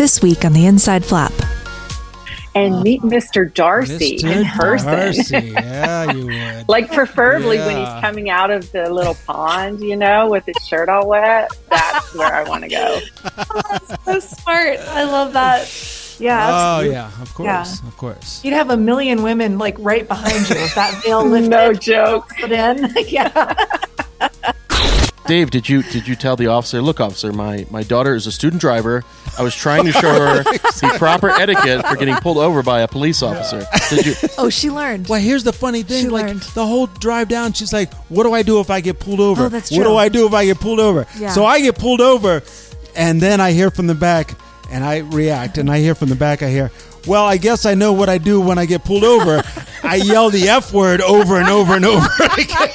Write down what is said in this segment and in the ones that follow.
This week on the Inside Flap. And meet Mr. Darcy in person. Darcy. Yeah, you would. Like preferably when he's coming out of the little pond, with his shirt all wet. That's where I want to go. Oh, that's so smart. I love that. Yeah. Absolutely. Oh, yeah. Of course. Of course. You'd have a million women like right behind you with that veil lifted. No joke. Put in. Yeah. Dave, did you tell the officer, look, officer, my daughter is a student driver. I was trying to show her the proper etiquette for getting pulled over by a police officer. Did you? Oh, she learned. Well, here's the funny thing. She like learned. the whole drive down, she's like, what do I do if I get pulled over? Oh, that's What true. do I do if I get pulled over? Yeah. So I get pulled over, and then I hear from the back, and I react, and I hear from the back, I hear, well, I guess I know what I do when I get pulled over. I yell the F word over and over and over again.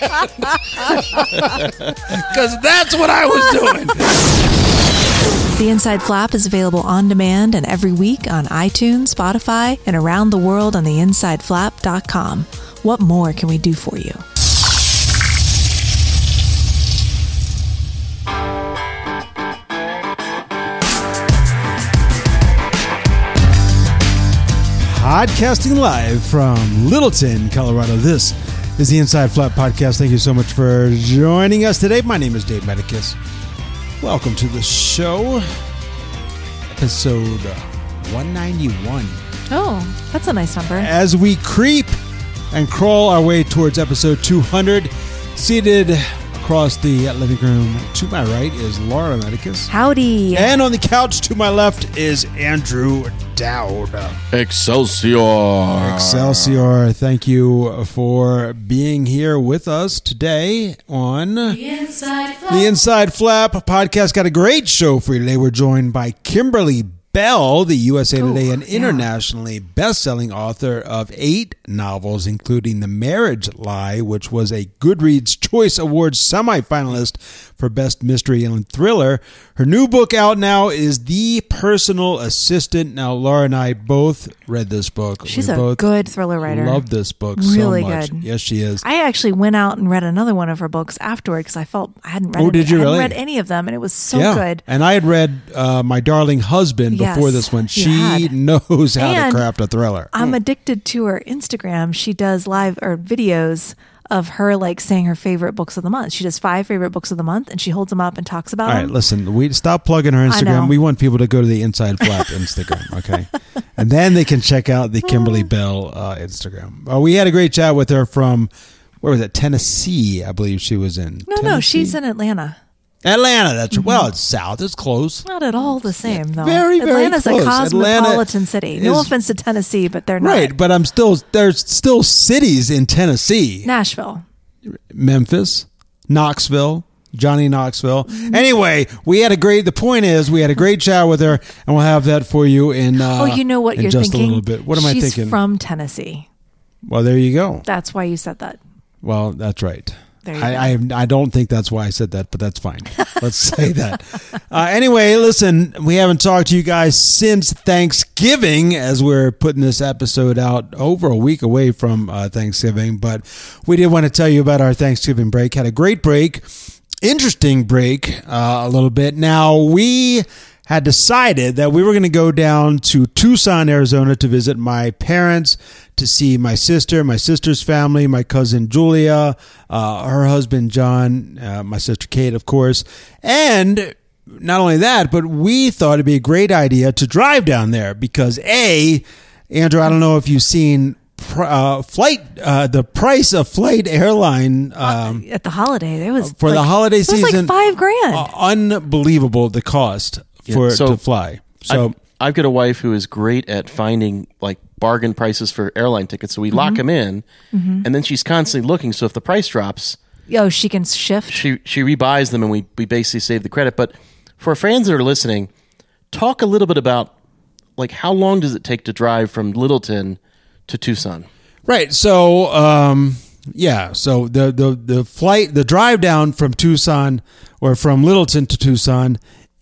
Because that's what I was doing. The Inside Flap is available on demand and every week on iTunes, Spotify, and around the world on theinsideflap.com. What more can we do for you? Podcasting live from Littleton, Colorado. This is the Inside Flap Podcast. Thank you so much for joining us today. My name is Dave Medicus. Welcome to the show. Episode 191. Oh, that's a nice number. As we creep and crawl our way towards episode 200, seated across the living room to my right is Laura Medicus. Howdy. And on the couch to my left is Andrew Dowd. Excelsior. Excelsior. Thank you for being here with us today on The Inside Flap podcast. Got a great show for you today. We're joined by Kimberly Bell, the USA Today and internationally best-selling author of 8 novels, including The Marriage Lie, which was a Goodreads Choice Awards semifinalist for Best Mystery and Thriller. Her new book out now is The Personal Assistant. Now, Laura and I both read this book. She's a good thriller writer. Love this book really so much. Good. Yes, she is. I actually went out and read another one of her books afterward because I felt I hadn't read. Did you I really? hadn't read any of them, and it was so good. And I had read My Darling Husband before this one. She knows how to craft a thriller. I'm addicted to her Instagram. She does live or videos of her like saying her favorite books of the month. She does 5 favorite books of the month, and she holds them up and talks about them. All right, listen, we stop plugging her Instagram. We want people to go to the Inside Flap Instagram, okay? And then they can check out the Kimberly Bell Instagram. We had a great chat with her from, where was it, Tennessee, I believe she was in. No, she's in Atlanta. Atlanta, that's well, it's south, it's close. Not at all the same, though. Very, very Atlanta's close. a cosmopolitan Atlanta city. No offense to Tennessee, but they're not. Right, but there's still cities in Tennessee. Nashville. Memphis, Knoxville, Johnny Knoxville. Anyway, the point is we had a great chat with her, and we'll have that for you in you know what you're just thinking? a little bit. What am I thinking? She's from Tennessee. Well, there you go. That's why you said that. Well, that's right. There you go. I don't think that's why I said that, but that's fine. Let's say that. Anyway, listen, we haven't talked to you guys since Thanksgiving, as we're putting this episode out over a week away from Thanksgiving, but we did want to tell you about our Thanksgiving break. Had a great break, interesting break a little bit. Now, we had decided that we were going to go down to Tucson, Arizona to visit my parents, to see my sister, my sister's family, my cousin Julia, her husband John, my sister Kate, of course. And not only that, but we thought it'd be a great idea to drive down there because Andrew, I don't know if you've seen the price of flight airline at the holiday. It was for the holiday season. It was like $5,000. Unbelievable the cost to fly. So I've got a wife who is great at finding like bargain prices for airline tickets. So we lock them in, and then she's constantly looking. So if the price drops, she can shift. She rebuys them, and we basically save the credit. But for fans that are listening, talk a little bit about like how long does it take to drive from Littleton to Tucson? Right. So so the drive down from Tucson or from Littleton to Tucson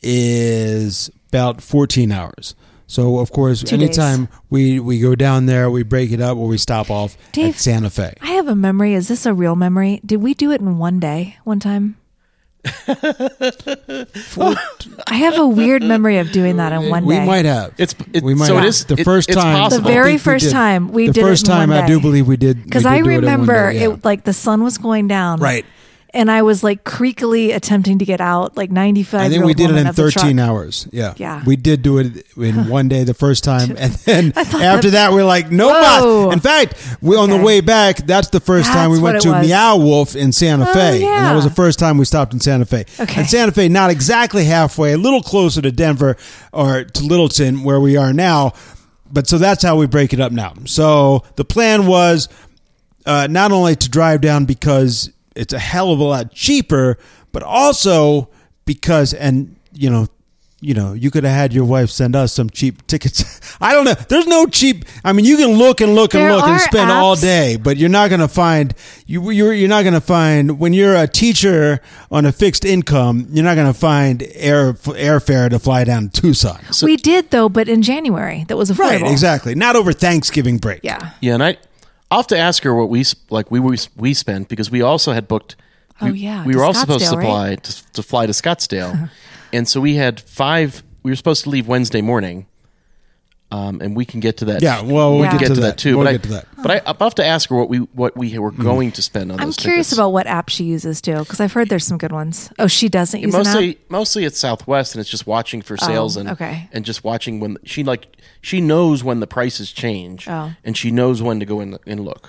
is about 14 hours. So, of course, 2 anytime we go down there, we break it up or we stop off at Santa Fe. I have a memory. Is this a real memory? Did we do it in one day one time? I have a weird memory of doing that in one day. We might have. We might have. It is the first time. Possible. The very first time we did it. The first time I do believe we did. Because I remember it like the sun was going down. Right. And I was like creakily attempting to get out, like 95. I think we did it in 13 hours. Yeah. We did do it in one day the first time. And then after that, we're like, no more. In fact, on the way back, that's the first time we went to Meow Wolf in Santa Fe. Yeah. And that was the first time we stopped in Santa Fe. Okay. And Santa Fe, not exactly halfway, a little closer to Denver or to Littleton, where we are now. But so that's how we break it up now. So the plan was not only to drive down because it's a hell of a lot cheaper, but also because, and you could have had your wife send us some cheap tickets. I don't know. There's no cheap. I mean, you can look and spend all day, but you're not going to find you're not going to find when you're a teacher on a fixed income. You're not going to find airfare to fly down to Tucson. So, we did though, but in January that was affordable. Right, exactly. Not over Thanksgiving break. Yeah. Yeah, and I'll have to ask her what we spent because we also had booked. We were all supposed to fly to Scottsdale, and so we had 5. We were supposed to leave Wednesday morning, and we can get to that. Yeah, well, we'll get to that too. But I'll have to ask her what we were going to spend on. I'm those curious tickets. about what app she uses too, because I've heard there's some good ones. Oh, she doesn't use an app? Mostly it's Southwest, and it's just watching for sales and just watching when she knows when the prices change, and she knows when to go in and look.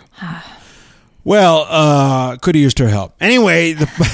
Well, could have used her help. Anyway,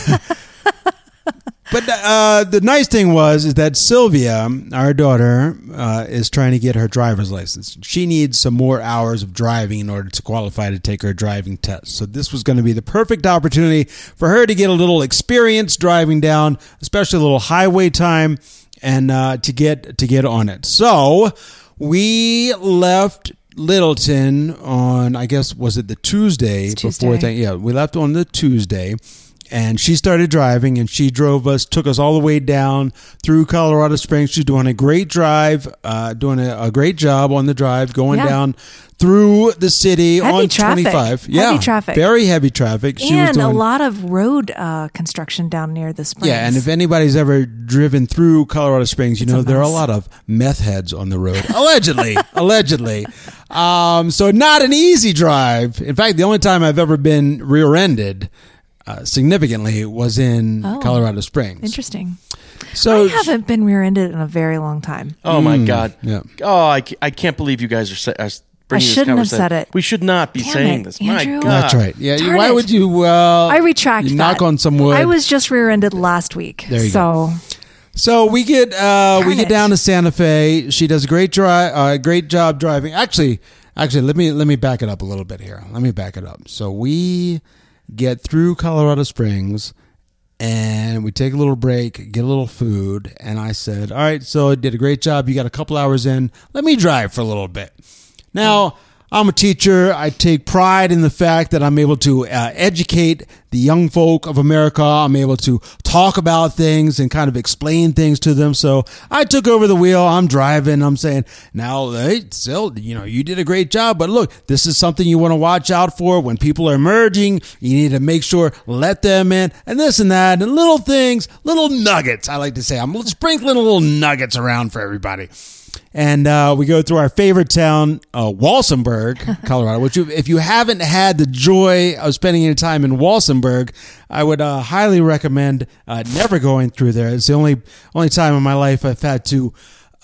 but the nice thing is that Sylvia, our daughter, is trying to get her driver's license. She needs some more hours of driving in order to qualify to take her driving test. So this was going to be the perfect opportunity for her to get a little experience driving down, especially a little highway time, and to get on it. So we left Littleton on, I guess, was it the Tuesday before? We left on the Tuesday. And she started driving, and she took us all the way down through Colorado Springs. She's doing a great drive, doing a great job on the drive, going down through the city on 25. Heavy traffic. Very heavy traffic. She was doing a lot of road construction down near the springs. Yeah, and if anybody's ever driven through Colorado Springs, there are a lot of meth heads on the road. Allegedly. So not an easy drive. In fact, the only time I've ever been rear-ended significantly was in Colorado Springs. Interesting. So I haven't been rear-ended in a very long time. Oh my God! Yeah. Oh, I can't believe you guys are bringing I shouldn't have said it. We should not be saying this. Andrew. My God, that's right. Yeah, Darn why it. would you? Well, I retract that. Knock on some wood. I was just rear-ended last week. There you go. So we get down to Santa Fe. She does a great job driving. Actually, let me back it up a little bit here. Let me back it up. So we get through Colorado Springs, and we take a little break, get a little food, and I said, all right, so I did a great job. You got a couple hours in. Let me drive for a little bit. Now, I'm a teacher. I take pride in the fact that I'm able to educate the young folk of America. I'm able to talk about things and kind of explain things to them. So I took over the wheel. I'm driving. I'm saying, now, hey, Sil, you did a great job. But look, this is something you want to watch out for when people are merging. You need to make sure, let them in, and this and that, and little things, little nuggets. I like to say, I'm sprinkling little nuggets around for everybody. And we go through our favorite town, Walsenburg, Colorado, which if you haven't had the joy of spending any time in Walsenburg, I would highly recommend never going through there. It's the only time in my life I've had to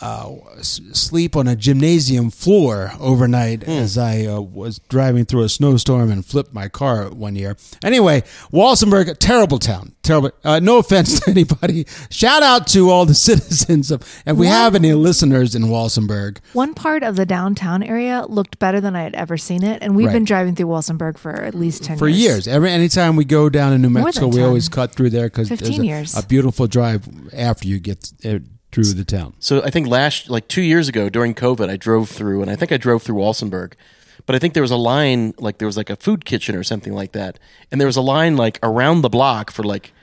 sleep on a gymnasium floor overnight as I was driving through a snowstorm and flipped my car one year. Anyway, Walsenburg, terrible town. Terrible. No offense to anybody. Shout out to all the citizens and we have any listeners in Walsenburg. One part of the downtown area looked better than I had ever seen it, and we've been driving through Walsenburg for at least 10 years. For years. Anytime we go down in New Mexico, we always cut through there because there's a beautiful drive after you get through the town. So I think 2 years ago during COVID, I drove through, and I think I drove through Walsenburg, but I think there was a line, there was a food kitchen or something like that, and there was a line around the block for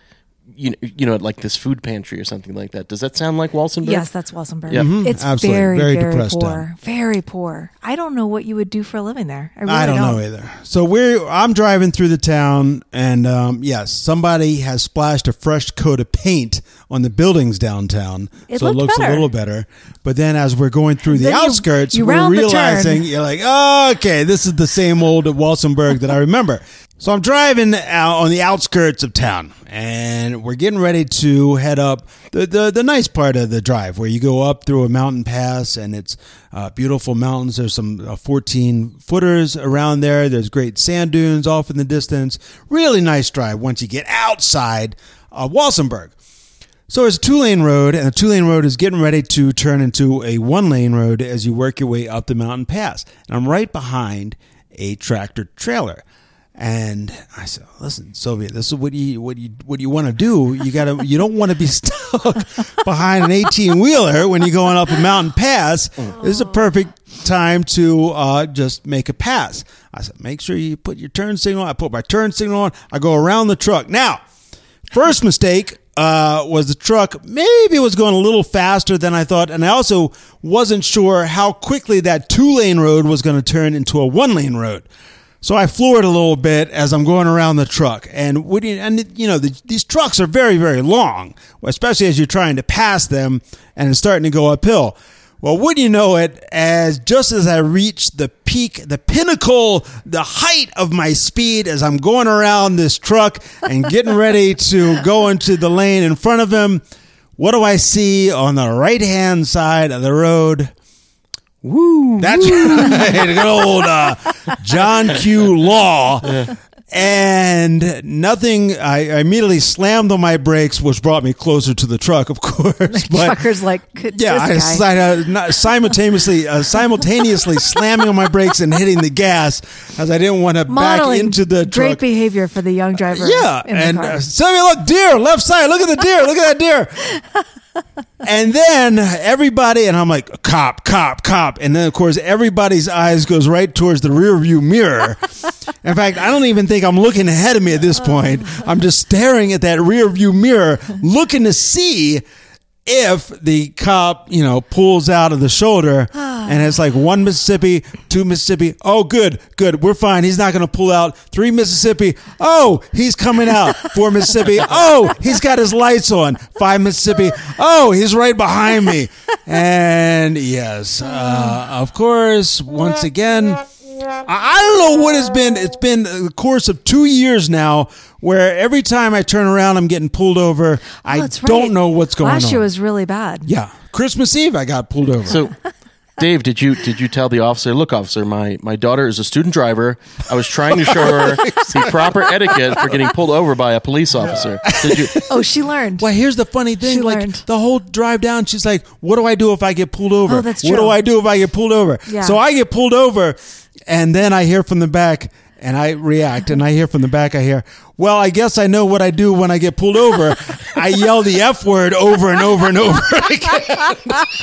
like this food pantry or something like that. Does that sound like Walsenburg? Yes, that's Walsenburg. Yep. Mm-hmm. It's absolutely. very depressed poor. town. Very poor. I don't know what you would do for a living there. I don't know either. So I'm driving through the town, and yes, somebody has splashed a fresh coat of paint on the buildings downtown, so it looks a little better. But then as we're going through the outskirts, we're realizing you're like, oh, okay, this is the same old Walsenburg that I remember. So I'm driving out on the outskirts of town, and we're getting ready to head up the nice part of the drive where you go up through a mountain pass, and it's beautiful mountains. There's some 14-footers around there. There's great sand dunes off in the distance. Really nice drive once you get outside Walsenburg. So it's a 2-lane road, and the 2-lane road is getting ready to turn into a 1-lane road as you work your way up the mountain pass. And I'm right behind a tractor trailer. And I said, "Listen, Sylvia, this is what you want to do. You don't want to be stuck behind an 18-wheeler when you're going up a mountain pass. This is a perfect time to just make a pass." I said, "Make sure you put your turn signal on." I put my turn signal on. I go around the truck. Now, first mistake was the truck. Maybe it was going a little faster than I thought, and I also wasn't sure how quickly that 2-lane road was going to turn into a 1-lane road. So I floored a little bit as I'm going around the truck. And these trucks are very, very long, especially as you're trying to pass them and it's starting to go uphill. Well, wouldn't you know it, just as I reached the peak, the pinnacle, the height of my speed as I'm going around this truck and getting ready to go into the lane in front of him, what do I see on the right-hand side of the road? Woo! That's right. Good old John Q. Law. And nothing, I immediately slammed on my brakes, which brought me closer to the truck, of course. The trucker's like, I simultaneously slamming on my brakes and hitting the gas as I didn't want to back into the truck. Great behavior for the young driver. Yeah. And Sylvia, look, deer, left side. Look at the deer. Look at that deer. And then everybody, and I'm like, cop. And then, of course, everybody's eyes goes right towards the rear view mirror. In fact, I don't even think I'm looking ahead of me at this point. I'm just staring at that rear view mirror, looking to see if the cop, pulls out of the shoulder and it's like 1 Mississippi, 2 Mississippi. Oh, good. We're fine. He's not going to pull out. 3 Mississippi. Oh, he's coming out. 4 Mississippi. Oh, he's got his lights on. 5 Mississippi. Oh, he's right behind me. And yes, of course, once again, I don't know what it's been. It's been the course of 2 years now where every time I turn around, I'm getting pulled over. I don't know what's going on. Last year was really bad. Yeah. Christmas Eve, I got pulled over. So, Dave, did you tell the officer, look, officer, my daughter is a student driver. I was trying to show her the proper etiquette for getting pulled over by a police officer. Did you? Oh, she learned. Well, here's the funny thing. The whole drive down, she's like, what do I do if I get pulled over? Oh, that's true. What do I do if I get pulled over? Yeah. So I get pulled over, and then I hear from the back, and I react, and I hear from the back, well, I guess I know what I do when I get pulled over. I yell the F word over and over and over again.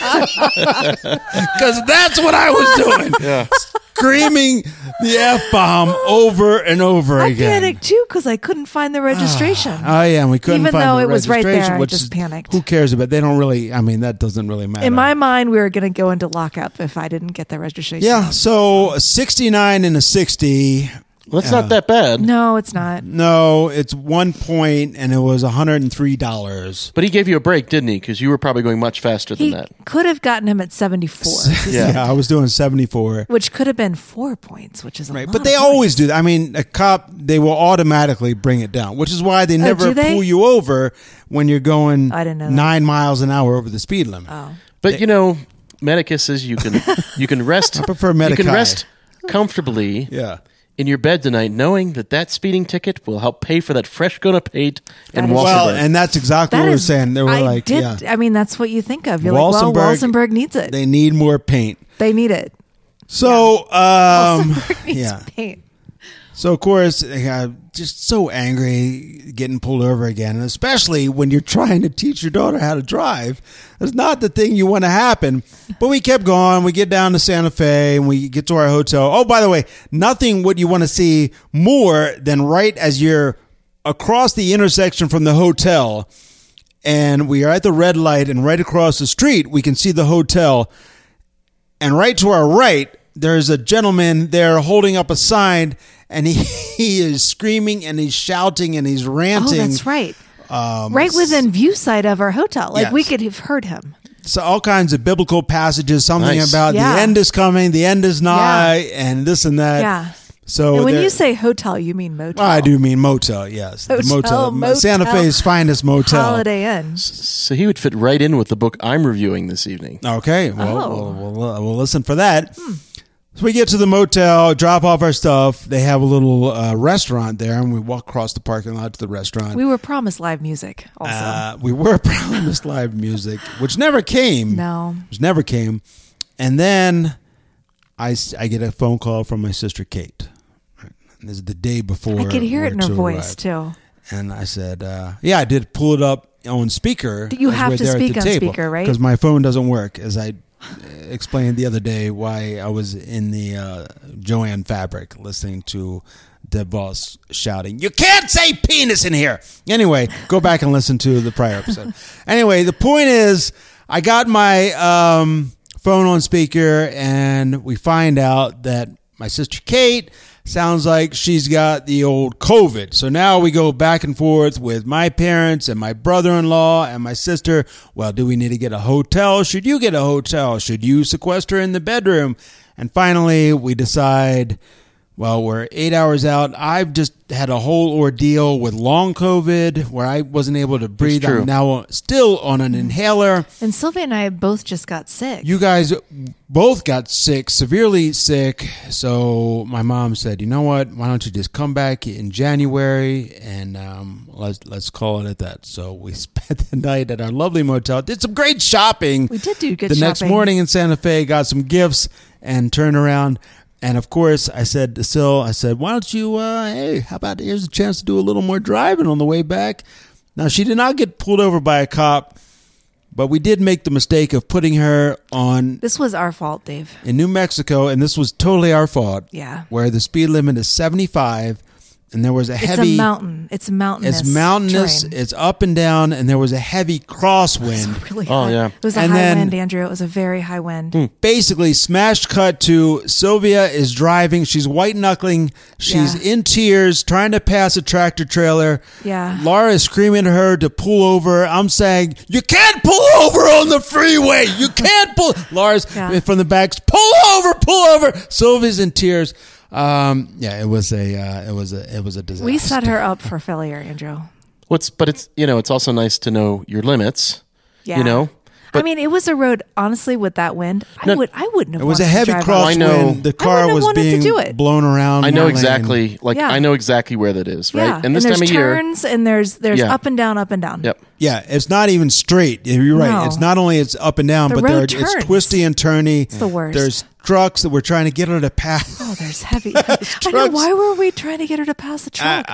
Because that's what I was doing. Yeah. Screaming the F-bomb over and over again. I panicked too because I couldn't find the registration. Oh, yeah, and we couldn't find the registration. Even though it was right there, I just panicked. Who cares about it? They don't really, that doesn't really matter. In my mind, we were going to go into lockup if I didn't get the registration. Yeah, so a 69 and a 60. Well, that's not that bad. No, it's not. No, it's 1 point, and it was $103. But he gave you a break, didn't he? Because you were probably going much faster than that. Could have gotten him at 74. Yeah, I was doing 74. Which could have been 4 points, which is a lot. But they always do that. A cop, they will automatically bring it down, which is why they never pull you over when you're going 9 miles an hour over the speed limit. Oh. But, Medicus says you can rest. I prefer Medicaid. You can rest comfortably. Yeah. In your bed tonight, knowing that speeding ticket will help pay for that fresh coat of paint in Walsenburg. Well, and that's exactly what we were saying. They were that's what you think of. You're Walsenburg needs it. They need more paint. They need it. So, Walsenburg needs paint. So, of course, just so angry getting pulled over again, and especially when you're trying to teach your daughter how to drive. It's not the thing you want to happen. But we kept going. We get down to Santa Fe, and we get to our hotel. Oh, by the way, nothing would you want to see more than right as you're across the intersection from the hotel, and we are at the red light, and right across the street, we can see the hotel. And right to our right, there's a gentleman there holding up a sign, and he is screaming and he's shouting and he's ranting. Oh, that's right. Right within view sight of our hotel. Like, we could have heard him. So all kinds of biblical passages, something about the end is coming, the end is nigh, and this and that. Yeah. So and when you say hotel, you mean motel. I do mean motel, yes. Motel. Santa Fe's finest motel. Holiday Inn. So he would fit right in with the book I'm reviewing this evening. Okay, well, we'll listen for that. So we get to the motel, drop off our stuff. They have a little restaurant there, and we walk across the parking lot to the restaurant. We were promised live music also. We were promised live music, which never came. No. Which never came. And then I get a phone call from my sister, Kate. This is the day before. I could hear it in her voice, too. And I said, I did pull it up on speaker. You have to speak on speaker, right? Because my phone doesn't work, as I explained the other day why I was in the Joanne Fabric listening to Deb Voss shouting, "You can't say penis in here!" Anyway, go back and listen to the prior episode. Anyway, the point is, I got my phone on speaker, and we find out that my sister Kate sounds like she's got the old COVID. So now we go back and forth with my parents and my brother-in-law and my sister. Well, do we need to get a hotel? Should you get a hotel? Should you sequester in the bedroom? And finally, we decide, well, we're 8 hours out. I've just had a whole ordeal with long COVID where I wasn't able to breathe. I'm now still on an inhaler. And Sylvia and I both just got sick. You guys both got sick, severely sick. So my mom said, you know what? Why don't you just come back in January and let's call it at that. So we spent the night at our lovely motel. Did some great shopping. We did do good shopping. The next morning in Santa Fe, got some gifts and turned around. And of course, I said to Syl, why don't you, hey, how about here's a chance to do a little more driving on the way back. Now, she did not get pulled over by a cop, but we did make the mistake of putting her on. This was our fault, Dave. In New Mexico, and this was totally our fault. Yeah. Where the speed limit is 75. And there was a heavy... It's a mountain. It's mountainous. It's mountainous. Terrain. It's up and down, and there was a heavy crosswind. It was really high. Yeah. It was a high wind, Andrew. It was a very high wind. Basically, smash cut to Sylvia is driving. She's white-knuckling. She's in tears, trying to pass a tractor trailer. Yeah. Laura is screaming at her to pull over. I'm saying, you can't pull over on the freeway. You can't pull... Laura's from the back, pull over. Sylvia's in tears. It was a disaster. We set her up for failure, Andrew. But it's also nice to know your limits. Yeah. You know? But, I mean, it was a road, honestly, with that wind. I wouldn't have. It was a heavy crosswind. The car was being blown around. I know exactly. I know exactly where that is, right? Yeah. And this time of year, turns and there's up and down, up and down. Yep. Yeah, it's not even straight. You're right. No. It's not only it's up and down, but it's twisty and turny. It's the worst. There's trucks that we're trying to get her to pass. Oh, there's heavy. I know. Why were we trying to get her to pass the truck?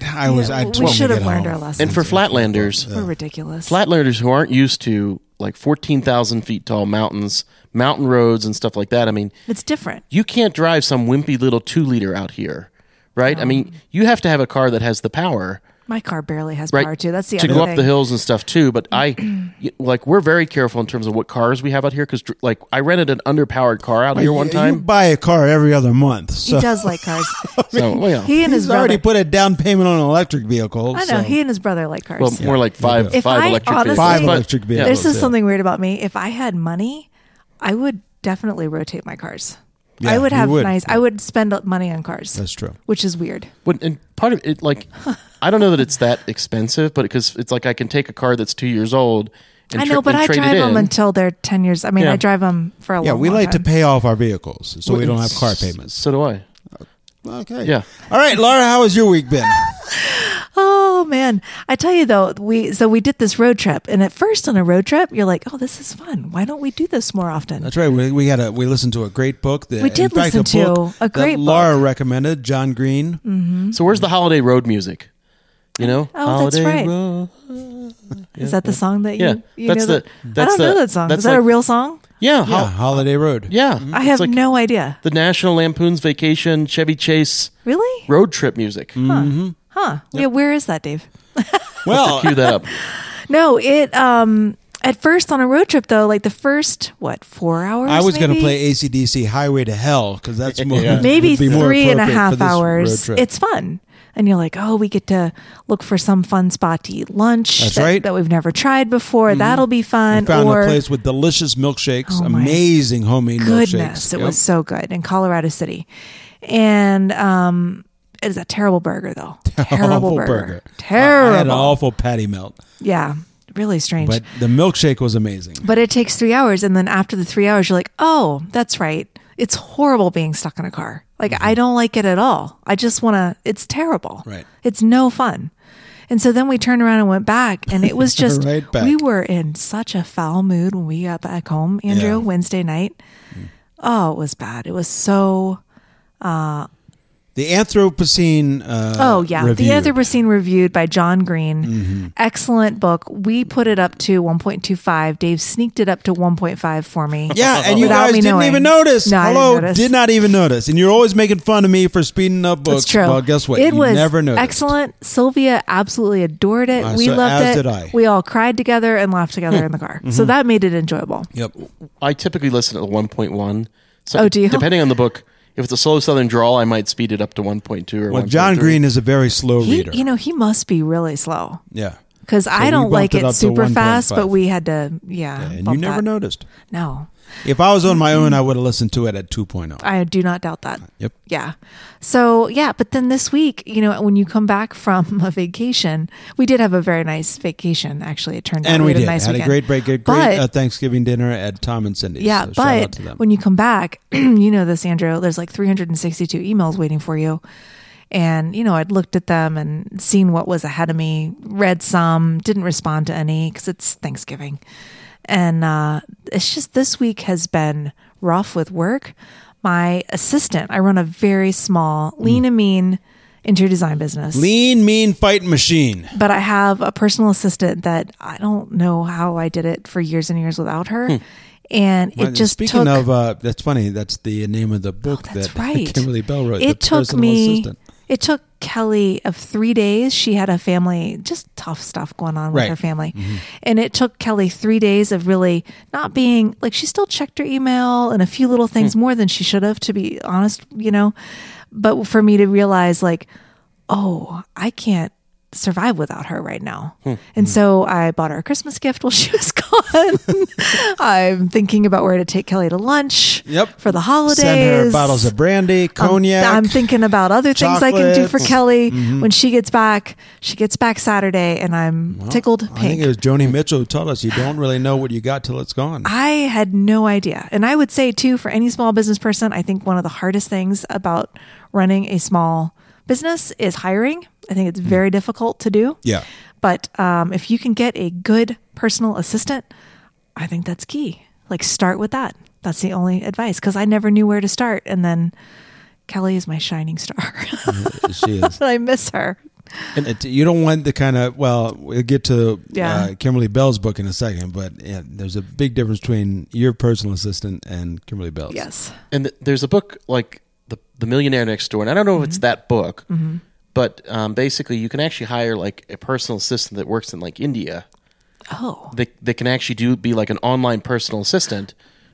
We should have learned our lesson. And for Flatlanders, we're ridiculous. Flatlanders who aren't used to like 14,000 feet tall mountains, mountain roads, and stuff like that. I mean, it's different. You can't drive some wimpy little 2-liter out here, right? I mean, you have to have a car that has the power. My car barely has power too. That's the to other go thing. up the hills and stuff too. But we're very careful in terms of what cars we have out here because I rented an underpowered car out here one time. You buy a car every other month. So. He does like cars. He and his brother already put a down payment on an electric vehicle. I know. He and his brother like cars. Well, more like five electric vehicles. 5 electric vehicles. This is something weird about me. If I had money, I would definitely rotate my cars. Yeah, I would have I would spend money on cars. That's true. Which is weird. And part of it, I don't know that it's that expensive, but because it's like I can take a car that's 2 years old. And I know, but I drive them until they're 10 years. I mean, I drive them for a long time. Yeah, we like to pay off our vehicles, so we don't have car payments. So do I. Okay. Yeah. All right, Laura, how has your week been? Oh man, I tell you though, we did this road trip, and at first on a road trip, you're like, "Oh, this is fun. Why don't we do this more often?" That's right. We listened to a great book. We did listen to a great book Laura recommended, John Green. Mm-hmm. So where's the holiday road music? You know, oh, holiday that's right. Road. Is that the song that you? Yeah, I don't know that song. Is that a real song? Yeah, Holiday Road. Yeah, I have no idea. The National Lampoon's Vacation, Chevy Chase, really road trip music. Mm-hmm. Huh. Yep. Yeah, where is that, Dave? Well, cue that up. No, it at first on a road trip though, like the first 4 hours. I was going to play AC/DC Highway to Hell because that's more maybe 3.5 hours. It's fun. And you're like, oh, we get to look for some fun spot to eat lunch that we've never tried before. Mm-hmm. That'll be fun. We found a place with delicious milkshakes, amazing homemade milkshakes. It was so good in Colorado City. And it is a terrible burger, though. Terrible burger. Terrible. I had an awful patty melt. Yeah. Really strange. But the milkshake was amazing. But it takes 3 hours. And then after the 3 hours, you're like, oh, that's right. It's horrible being stuck in a car. Like, I don't like it at all. I just want to, it's terrible. Right. It's no fun. And so then we turned around and went back, and it was just, we were in such a foul mood when we got back home, Andrew, Wednesday night. Oh, it was bad. It was so, the Anthropocene review. The Anthropocene reviewed by John Green. Mm-hmm. Excellent book. We put it up to 1.25. Dave sneaked it up to 1.5 for me. Yeah, and you guys didn't even notice. No, I didn't notice. Did not even notice. And you're always making fun of me for speeding up books. That's true. Well, guess what? It was never noticed. Excellent. Sylvia absolutely adored it. We loved it. As did I. We all cried together and laughed together in the car. Mm-hmm. So that made it enjoyable. Yep. I typically listen at 1.1. So do you? Depending on the book. If it's a slow Southern drawl, I might speed it up to 1.2 or 1.3. John Green is a very slow reader. He must be really slow. Yeah. Because I don't like it super fast, but we had to, and you never noticed. No. If I was on my own, I would have listened to it at 2.0. I do not doubt that. Yep. Yeah. So, but then this week, when you come back from a vacation, we did have a very nice vacation, actually. It turned out. And we did. Nice had weekend. a great Thanksgiving dinner at Tom and Cindy's. Yeah, so but shout out to them. When you come back, you know this, Andrew, there's like 362 emails waiting for you. And, I'd looked at them and seen what was ahead of me, read some, didn't respond to any because it's Thanksgiving. And it's just this week has been rough with work. My assistant, I run a very small, lean and mean interior design business. Lean, mean, fighting machine. But I have a personal assistant that I don't know how I did it for years and years without her. And it just Speaking of, that's funny. That's the name of the book that right. Kimberly Bell wrote. It took Kelly of 3 days. She had a family, just tough stuff going on with her family. Mm-hmm. And it took Kelly 3 days of really not being, like, she still checked her email and a few little things more than she should have, to be honest, But for me to realize, like, oh, I can't survive without her right now. And so I bought her a Christmas gift while she was gone. I'm thinking about where to take Kelly to lunch for the holidays. Send her bottles of brandy, cognac. I'm thinking about other things I can do for Kelly when she gets back. She gets back Saturday and I'm tickled pink. I think it was Joni Mitchell who told us you don't really know what you got till it's gone. I had no idea. And I would say too, for any small business person, I think one of the hardest things about running a small business is hiring. I think it's very difficult to do. Yeah. But if you can get a good personal assistant, I think that's key. Like, start with that. That's the only advice, because I never knew where to start. And then Kelly is my shining star. She is. I miss her. And you don't want the kind of, we'll get to Kimberly Bell's book in a second, but there's a big difference between your personal assistant and Kimberly Bell's. Yes. And there's a book like The Millionaire Next Door, and I don't know if it's that book, but basically you can actually hire like a personal assistant that works in like India. Oh. They can actually be like an online personal assistant,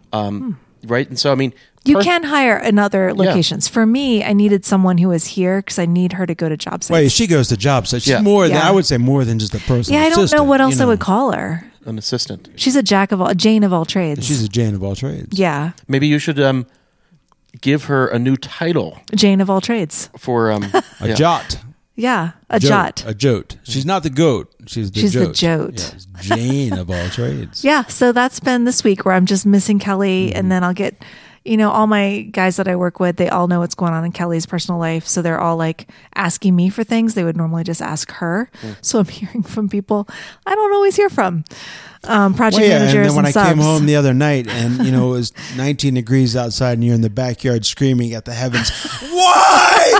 right? And so, I mean... You can hire in other locations. Yeah. For me, I needed someone who was here because I need her to go to job sites. Wait, she goes to job sites. She's more than, I would say more than just a personal assistant. Yeah, I don't know what else I would call her. An assistant. She's a Jane of all trades. She's a Jane of all trades. Yeah. Maybe you should give her a new title. Jane of all trades. For a jot. Yeah, a jot. A jote. She's not the goat. She's the jote. The jote. Yes, Jane of all trades. Yeah, so that's been this week where I'm just missing Kelly, and then I'll get... all my guys that I work with, they all know what's going on in Kelly's personal life. So they're all like asking me for things they would normally just ask her. So I'm hearing from people I don't always hear from. Project managers and then when I subs. came home the other night and, it was 19 degrees outside and you're in the backyard screaming at the heavens, why?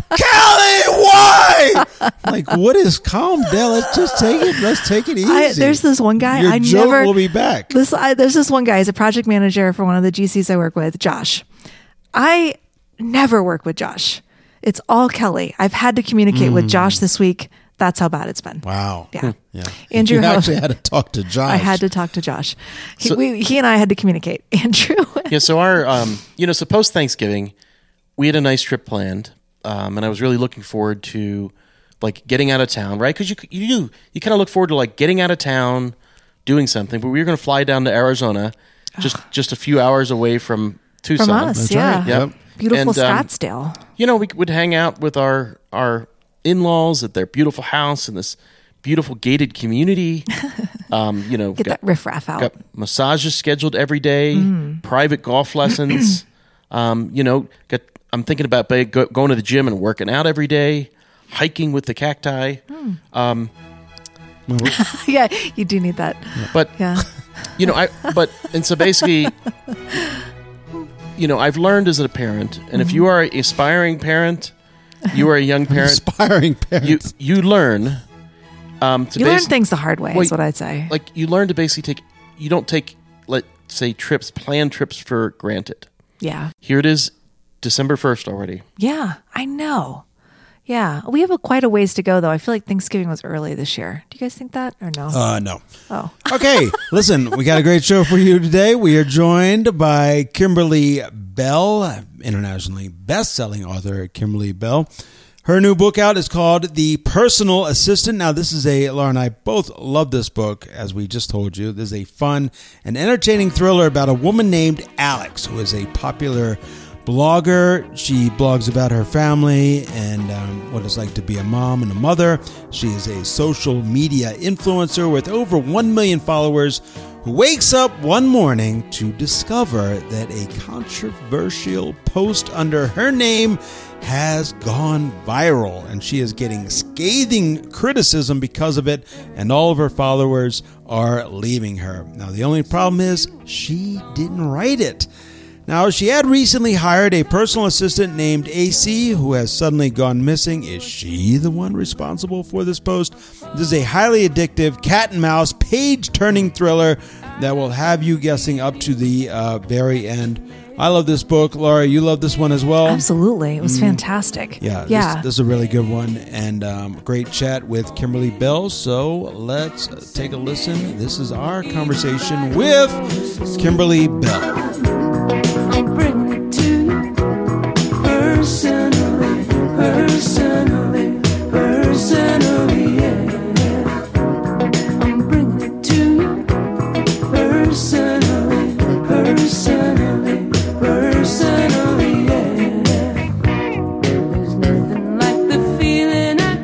Kelly, why? Like, what is calm down? Let's just take it. Let's take it easy. There's this one guy. Your joke will be back. There's this one guy. He's a project manager for one of the GCs I work with, Josh. I never work with Josh. It's all Kelly. I've had to communicate with Josh this week. That's how bad it's been. Wow. Yeah. Yeah. Andrew you actually had to talk to Josh. I had to talk to Josh. He and I had to communicate. Andrew. Yeah. So our, so post Thanksgiving, we had a nice trip planned, and I was really looking forward to like getting out of town, right? Because you kind of look forward to like getting out of town, doing something. But we were going to fly down to Arizona, just a few hours away from Tucson. From us, That's yeah. right. Yep. Beautiful Scottsdale. We would hang out with our in-laws at their beautiful house in this beautiful gated community. Get that riffraff out. Got massages scheduled every day, private golf lessons. I'm thinking about going to the gym and working out every day, hiking with the cacti. Yeah, you do need that. But yeah. And so basically, I've learned as a parent, and if you are an aspiring parent, you are a young parent. Aspiring parent. You learn. You learn things the hard way, is what I'd say. Like you learn to basically you don't take, let's say, planned trips for granted. Yeah. Here it is, December 1st already. Yeah, I know. Yeah, we have quite a ways to go, though. I feel like Thanksgiving was early this year. Do you guys think that or no? No. Oh. Okay, listen, we got a great show for you today. We are joined by Kimberly Bell, internationally best-selling author Kimberly Bell. Her new book out is called The Personal Assistant. Now, Laura and I both love this book, as we just told you. This is a fun and entertaining thriller about a woman named Alex, who is a popular blogger. She blogs about her family and what it's like to be a mom and a mother. She is a social media influencer with over 1 million followers who wakes up one morning to discover that a controversial post under her name has gone viral, and she is getting scathing criticism because of it, and all of her followers are leaving her. Now, the only problem is she didn't write it. Now, she had recently hired a personal assistant named AC, who has suddenly gone missing. Is she the one responsible for this post? This is a highly addictive cat and mouse page-turning thriller that will have you guessing up to the very end. I love this book. Laura, you love this one as well? Absolutely. It was fantastic. Yeah. This is a really good one, and great chat with Kimberly Bell. So let's take a listen. This is our conversation with Kimberly Bell. I'm bringing it to you personally, yeah. I'm bringing it to you personally, yeah. There's nothing like the feeling I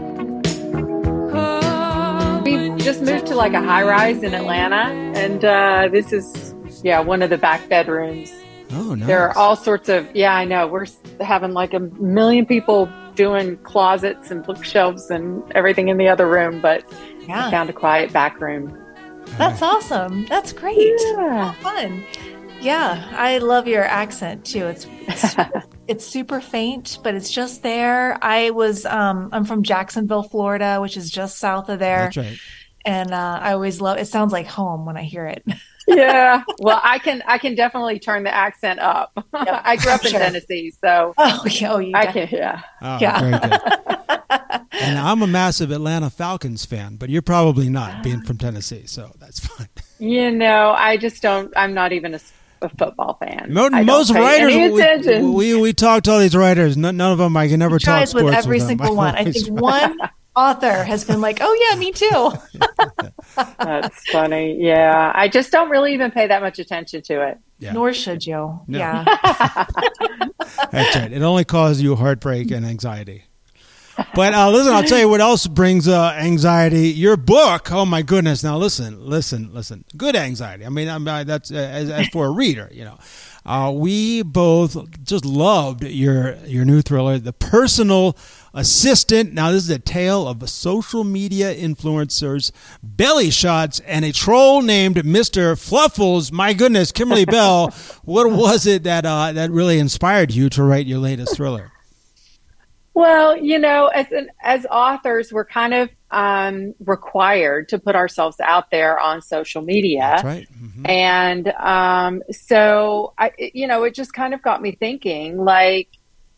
get. We just moved to like a high-rise in Atlanta, and this is one of the back bedrooms. Oh, nice. There are all sorts of, I know. We're having like 1 million people doing closets and bookshelves and everything in the other room, but I found a quiet back room. That's awesome. That's great. Yeah. Oh, fun. Yeah, I love your accent too. It's super faint, but it's just there. I'm from Jacksonville, Florida, which is just south of there. That's right. And I always love it. Sounds like home when I hear it. Yeah. Well, I can definitely turn the accent up. Yep. I grew up in Tennessee, so I can. Yeah. Oh, very good. And I'm a massive Atlanta Falcons fan, but you're probably not, being from Tennessee, so that's fine. I just don't. I'm not even a football fan. Most writers, we talk to all these writers. None of them I can never talk sports with every single one. I think one author has been like, "Oh yeah, me too." That's funny. Yeah, I just don't really even pay that much attention to it. Yeah. Nor should you. No. Yeah, that's right. It only causes you heartbreak and anxiety. But listen, I'll tell you what else brings anxiety. Your book. Oh my goodness! Now listen. Good anxiety. I mean, that's as for a reader, we both just loved your new thriller, The Personal Assistant. Now, this is a tale of social media influencers, belly shots, and a troll named Mr. Fluffles. My goodness, Kimberly Bell, what was it that really inspired you to write your latest thriller? Well, as authors, we're kind of required to put ourselves out there on social media. That's right. Mm-hmm. And so, it just kind of got me thinking, like,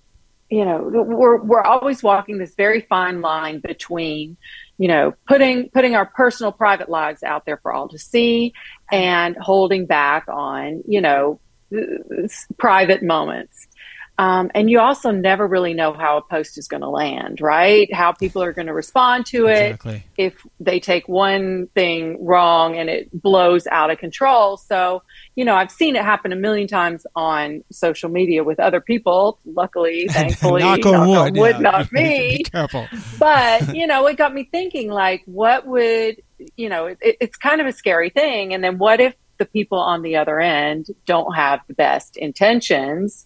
we're always walking this very fine line between, putting our personal private lives out there for all to see and holding back on, private moments. And you also never really know how a post is going to land, right? How people are going to respond to it. Exactly. If they take one thing wrong and it blows out of control. So, I've seen it happen a million times on social media with other people. Luckily, thankfully, knock on wood, not me. Be careful. But, it got me thinking, like, what would, it's kind of a scary thing. And then what if the people on the other end don't have the best intentions?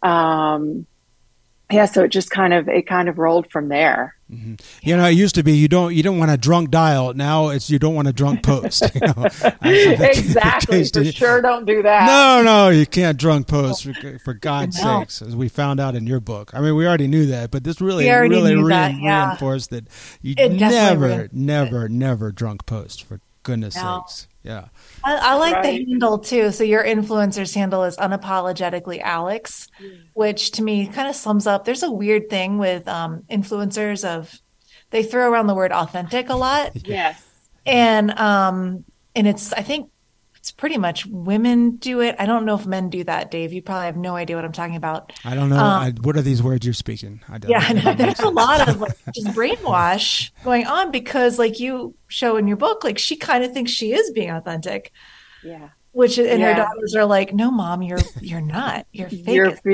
So it just kind of rolled from there. Mm-hmm. It used to be you don't want a drunk dial. Now it's you don't want a drunk post. Exactly. For sure, don't do that. No, you can't drunk post for God's sakes, as we found out in your book. I mean, we already knew that, but this really reinforced that you never drunk post, for goodness sakes. Yeah. I like the handle too. So your influencer's handle is unapologetically Alex, which to me kind of sums up. There's a weird thing with influencers they throw around the word authentic a lot. Yes. And I think it's pretty much women do it. I don't know if men do that, Dave. You probably have no idea what I'm talking about. I don't know. What are these words you're speaking? There's a lot of just brainwash going on because you show in your book, she kind of thinks she is being authentic. Yeah. Her daughters are like, no, Mom, you're not. You're fake.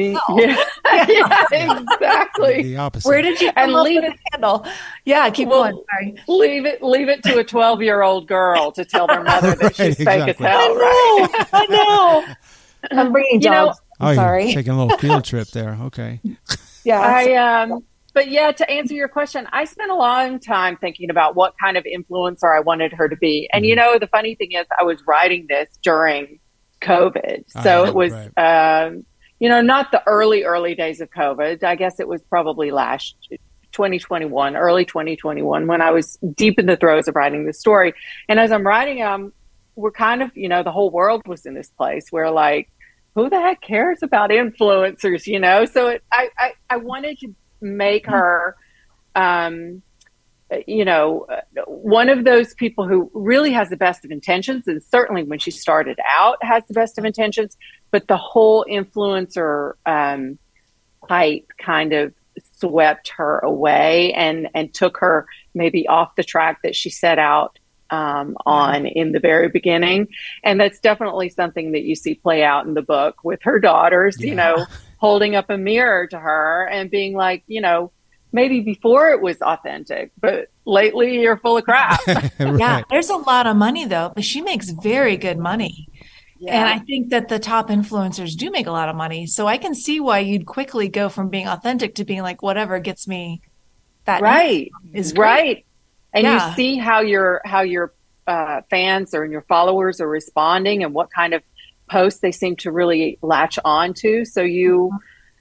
Exactly. The opposite. Where did you leave it handle? Yeah, keep going. Sorry. Leave it to a 12-year-old girl to tell their mother that she's fake as hell. I know. I'm bringing dogs. Sorry. You're taking a little field trip there. Okay. Yeah. But to answer your question, I spent a long time thinking about what kind of influencer I wanted her to be. And, the funny thing is I was writing this during COVID. So it was, not the early days of COVID. I guess it was probably last 2021, early 2021, when I was deep in the throes of writing this story. And as I'm writing, we're kind of, the whole world was in this place where who the heck cares about influencers, So I wanted to make her, one of those people who really has the best of intentions, and certainly when she started out has the best of intentions, but the whole influencer hype kind of swept her away and took her maybe off the track that she set out on in the very beginning. And that's definitely something that you see play out in the book with her daughters, holding up a mirror to her and being like, maybe before it was authentic, but lately you're full of crap. Right. Yeah, there's a lot of money though, but she makes very good money. Yeah. And I think that the top influencers do make a lot of money. So I can see why you'd quickly go from being authentic to being like, whatever gets me that is great. Right. And you see how your fans or your followers are responding and what kind of posts they seem to really latch on to. So you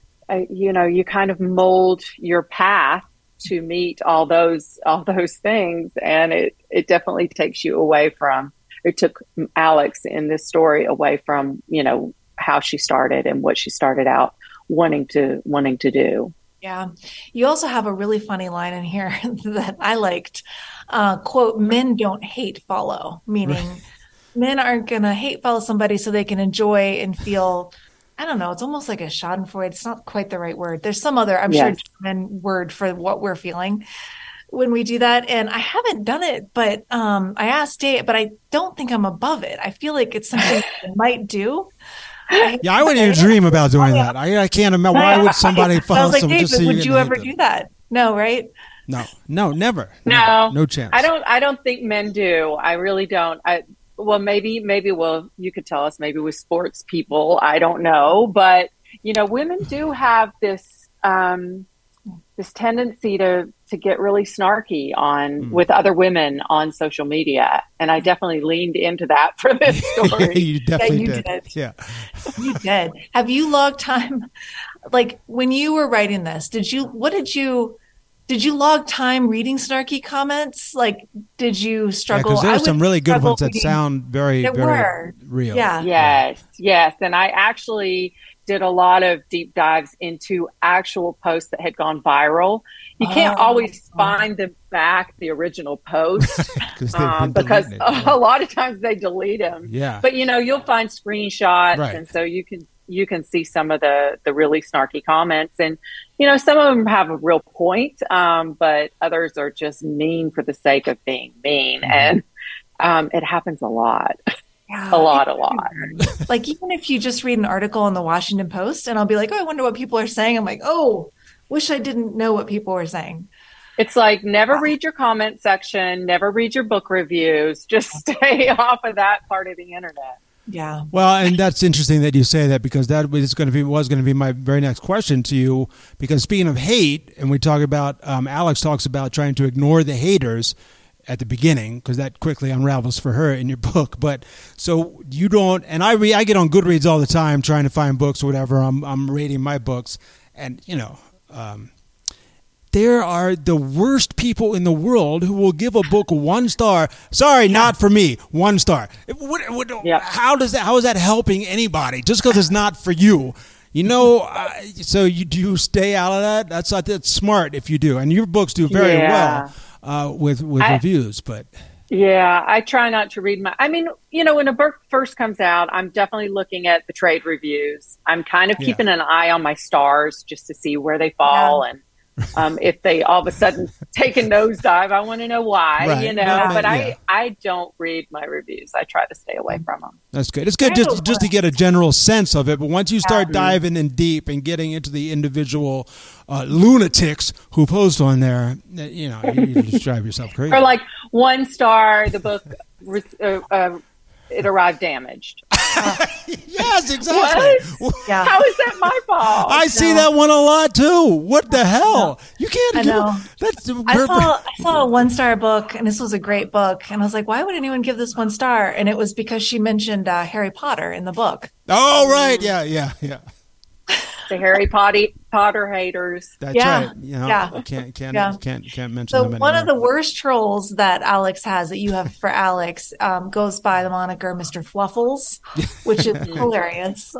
kind of mold your path to meet all those things. And it definitely takes you away from, it took Alex in this story away from, how she started and what she started out wanting to do. Yeah. You also have a really funny line in here that I liked, quote, men don't hate follow, meaning men aren't going to hate follow somebody so they can enjoy and feel, I don't know, it's almost like a schadenfreude. It's not quite the right word. There's some other, I'm sure, German word for what we're feeling when we do that. And I haven't done it, but I asked Dave, but I don't think I'm above it. I feel like it's something I might do. I wouldn't even dream about doing that. I can't imagine. Why would somebody follow I was like, someone David, just so would you ever do that? No, right? No, never. No chance. I don't think men do. I really don't. Maybe you could tell us, maybe with sports people, I don't know. But, women do have this tendency to get really snarky with other women on social media. And I definitely leaned into that for this story. You definitely did. Yeah. You did. Have you logged time? Like when you were writing this, did you log time reading snarky comments? Like, did you struggle? Because there's some really good ones that sound very, very real. Yeah. Yes. And I actually did a lot of deep dives into actual posts that had gone viral. You can't always find them back, the original post, because a lot of times they delete them. Yeah. But, you'll find screenshots, and so you can see some of the really snarky comments. And, some of them have a real point, but others are just mean for the sake of being mean. And it happens a lot. Yeah, a lot. Like, even if you just read an article in the Washington Post and I'll be like, oh, I wonder what people are saying. I'm like, oh, wish I didn't know what people were saying. It's like, never read your comment section, never read your book reviews. Just stay off of that part of the internet. Yeah. Well, and that's interesting that you say that, because that was going to be my very next question to you. Because speaking of hate, and we talk about, Alex talks about trying to ignore the haters at the beginning, because that quickly unravels for her in your book. But so you don't, and I get on Goodreads all the time trying to find books or whatever. I'm rating my books, and there are the worst people in the world who will give a book 1 star. Sorry, not for me. 1 star. How is that helping anybody? Just because it's not for you. So you stay out of that. That's smart if you do, and your books do very well. With reviews, but I try not to read when a book first comes out, I'm definitely looking at the trade reviews. I'm kind of keeping an eye on my stars just to see where they fall, and if they all of a sudden take a nosedive, I want to know why, but I don't read my reviews. I try to stay away from them. That's good. It's good just to get a general sense of it. But once you start diving in deep and getting into the individual lunatics who post on there, you just drive yourself crazy. Or like 1 star, the book, it arrived damaged. Yes, exactly. Yeah. How is that my fault? I see that one a lot too. What the hell? You can't. I know. I saw a 1 star book, and this was a great book, and I was like, why would anyone give this 1 star? And it was because she mentioned Harry Potter in the book. Oh, right. Yeah. The Harry Potter haters. That's right. Can't mention them anymore. One of the worst trolls that Alex has, that you have for Alex, goes by the moniker Mr. Fluffles, which is hilarious.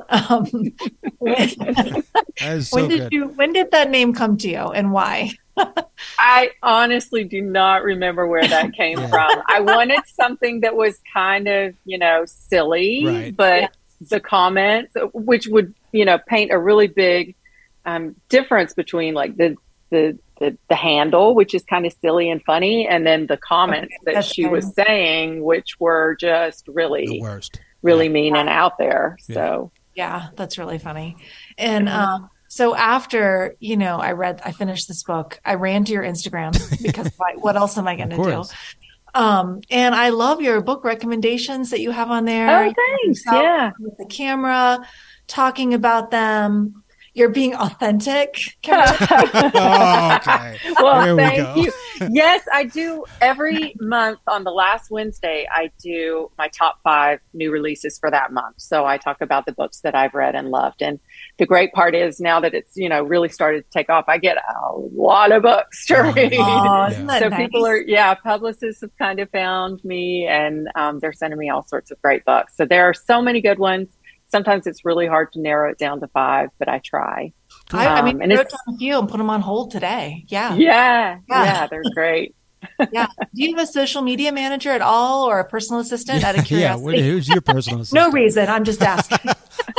When did that name come to you, and why? I honestly do not remember where that came from. I wanted something that was kind of, silly, but the comments, which would, paint a really big difference between like the handle, which is kind of silly and funny, and then the comments that she was saying, which were just really the worst, really mean and out there. So that's really funny. And so after I finished this book, I ran to your Instagram because what else am I going to do? And I love your book recommendations that you have on there. Oh, thanks. With the camera, talking about them. You're being authentic. Okay. Well, thank you. Yes, I do. Every month on the last Wednesday, I do my top 5 new releases for that month. So I talk about the books that I've read and loved. And the great part is, now that it's, really started to take off, I get a lot of books to read. Isn't that so nice? People publicists have kind of found me, and they're sending me all sorts of great books. So there are so many good ones. Sometimes it's really hard to narrow it down to 5, but I try. I wrote down a few and put them on hold today. Yeah, they're great. Do you have a social media manager at all, or a personal assistant? Out of curiosity. Who's your personal assistant? No reason. I'm just asking.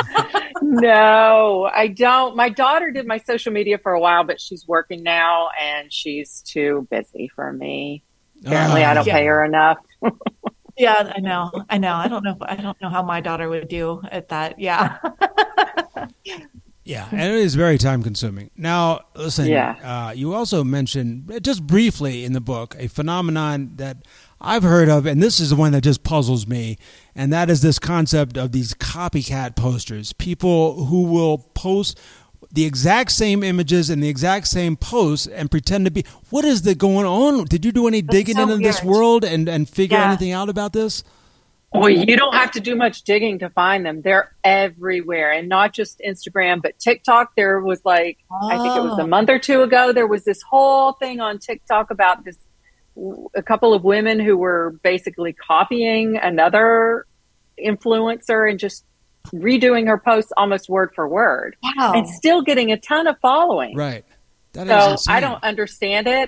No, I don't. My daughter did my social media for a while, but she's working now, and she's too busy for me. Apparently, I don't pay her enough. Yeah, I know. I don't know how my daughter would do at that. Yeah. Yeah, and it is very time consuming. Now, listen, you also mentioned just briefly in the book a phenomenon that I've heard of, and this is the one that just puzzles me, and that is this concept of these copycat posters. People who will post the exact same images and the exact same posts and pretend to be. What is going on? Did you do any digging into this world and figure anything out about this? Well, you don't have to do much digging to find them. They're everywhere, and not just Instagram, but TikTok. There was I think it was a month or 2 ago, there was this whole thing on TikTok about a couple of women who were basically copying another influencer and just redoing her posts almost word for word. Wow. And still getting a ton of following. Right. That is so insane. I don't understand it.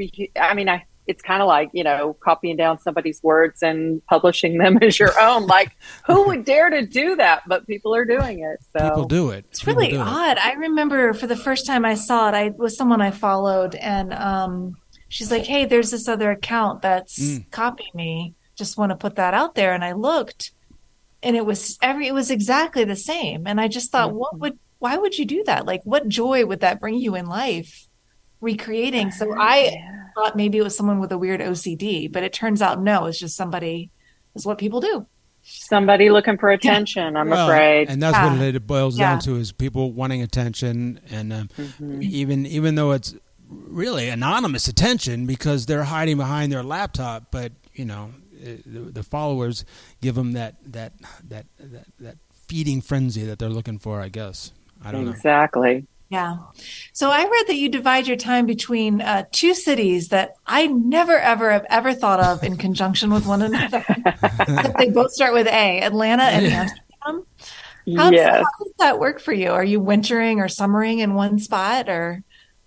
It's kind of like, copying down somebody's words and publishing them as your own. Like, who would dare to do that? But people are doing it. So people do it. It's really odd. I remember for the first time I saw it, I was someone I followed, and she's like, "Hey, there's this other account that's copying me. Just want to put that out there." And I looked, and it was exactly the same. And I just thought, why would you do that? Like, what joy would that bring you in life? Recreating. So I thought maybe it was someone with a weird OCD, but it turns out no, it's just somebody. Is what people do. Somebody looking for attention. I'm afraid, and that's what it boils down to, is people wanting attention, and even though it's really anonymous attention because they're hiding behind their laptop, but the followers give them that feeding frenzy that they're looking for, I guess. I don't know. Exactly. Yeah. So I read that you divide your time between two cities that I never, ever have ever thought of in conjunction with one another. They both start with A, Atlanta and Amsterdam. How does that work for you? Are you wintering or summering in one spot, or?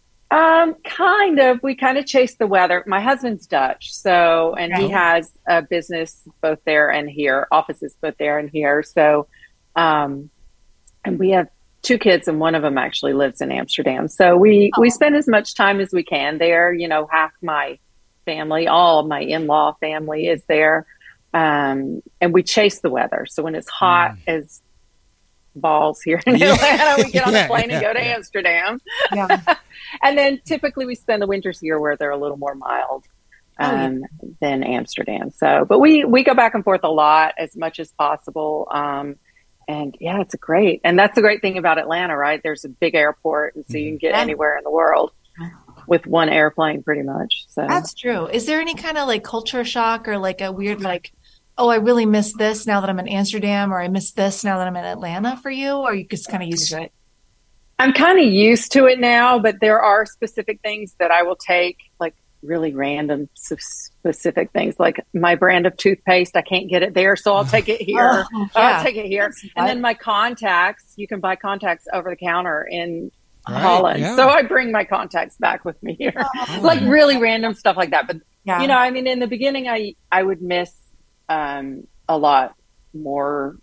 Kind of. We kind of chase the weather. My husband's Dutch, and he has a business both there and here, offices both there and here. So, and we have 2 kids, and one of them actually lives in Amsterdam. So we spend as much time as we can there. Half my family, all of my in-law family is there. And we chase the weather. So when it's hot as balls here in Atlanta, we get on the plane and go to Amsterdam. Yeah. And then typically we spend the winters here where they're a little more mild than Amsterdam. So, but we go back and forth a lot, as much as possible. And it's great. And that's the great thing about Atlanta, right? There's a big airport, and so you can get anywhere in the world with one airplane pretty much. So that's true. Is there any kind of like culture shock, or like a weird, like, oh, I really miss this now that I'm in Amsterdam, or I miss this now that I'm in Atlanta for you? Or you just kind of used to it? I'm kind of used to it now, but there are specific things that I will take, like really random specific things, like my brand of toothpaste. I can't get it there, so I'll take it here. I'll take it here. And then my contacts, you can buy contacts over the counter in Holland. Yeah. So I bring my contacts back with me here. Like really random stuff like that. But, in the beginning, I would miss a lot more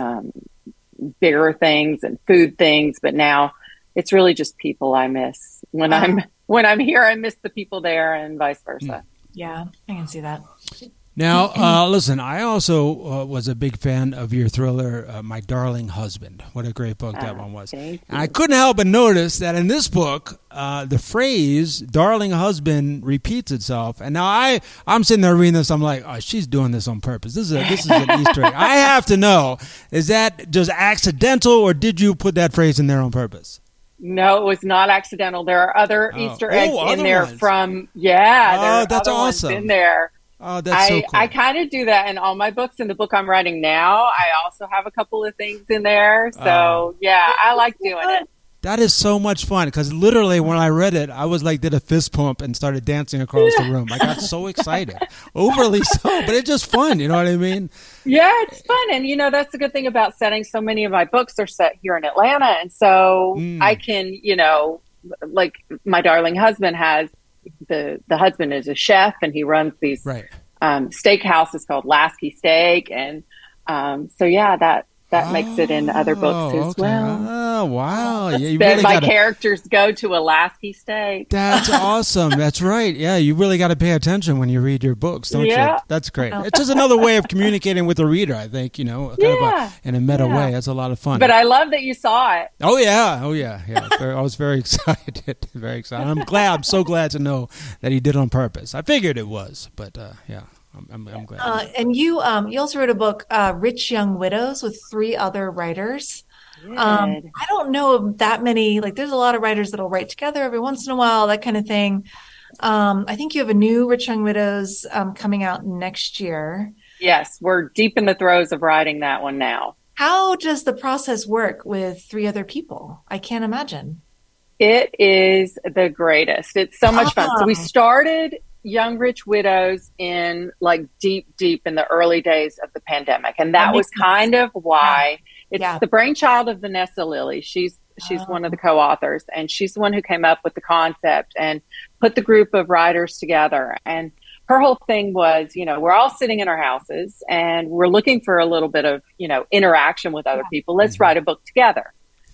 bigger things and food things. But now it's really just people I miss. When I'm here, I miss the people there, and vice versa. Yeah, I can see that. Now, listen, I also was a big fan of your thriller, My Darling Husband. What a great book that one was. And I couldn't help but notice that in this book, the phrase darling husband repeats itself. And now I'm sitting there reading this. I'm like, oh, she's doing this on purpose. This is an Easter egg. I have to know, is that just accidental, or did you put that phrase in there on purpose? No, it was not accidental. There are other Easter eggs in there ones. there are that's other awesome. ones in there. Oh, that's so cool. I kind of do that in all my books. In the book I'm writing now, I also have a couple of things in there. So, I like doing it. That is so much fun, because literally when I read it, I was like, did a fist pump and started dancing across the room. I got so excited, overly so, but it's just fun. You know what I mean? Yeah, it's fun. And, that's the good thing about setting. So many of my books are set here in Atlanta. And so I can, like My Darling Husband has, the husband is a chef, and he runs these steakhouses called Lasky Steak. And that makes it in other books as well. Oh, wow. Yeah, you really my characters go to a Lasky Steak. That's awesome. That's right. Yeah, you really got to pay attention when you read your books, don't you? That's great. It's just another way of communicating with the reader, I think, in a meta way. That's a lot of fun. But I love that you saw it. Oh, yeah. I was very excited. Very excited. I'm so glad to know that he did on purpose. I figured it was, but I'm glad. And you also wrote a book, Rich Young Widows, with 3 other writers. I don't know of that many. Like, there's a lot of writers that'll write together every once in a while, that kind of thing. I think you have a new Rich Young Widows coming out next year. Yes, we're deep in the throes of writing that one now. How does the process work with 3 other people? I can't imagine. It is the greatest. It's so much fun. So we started Young Rich Widows in like deep in the early days of the pandemic. And that was kind of why It's the brainchild of Vanessa Lilly. She's one of the co-authors, and she's the one who came up with the concept and put the group of writers together. And her whole thing was, we're all sitting in our houses and we're looking for a little bit of, interaction with other people. Let's write a book together.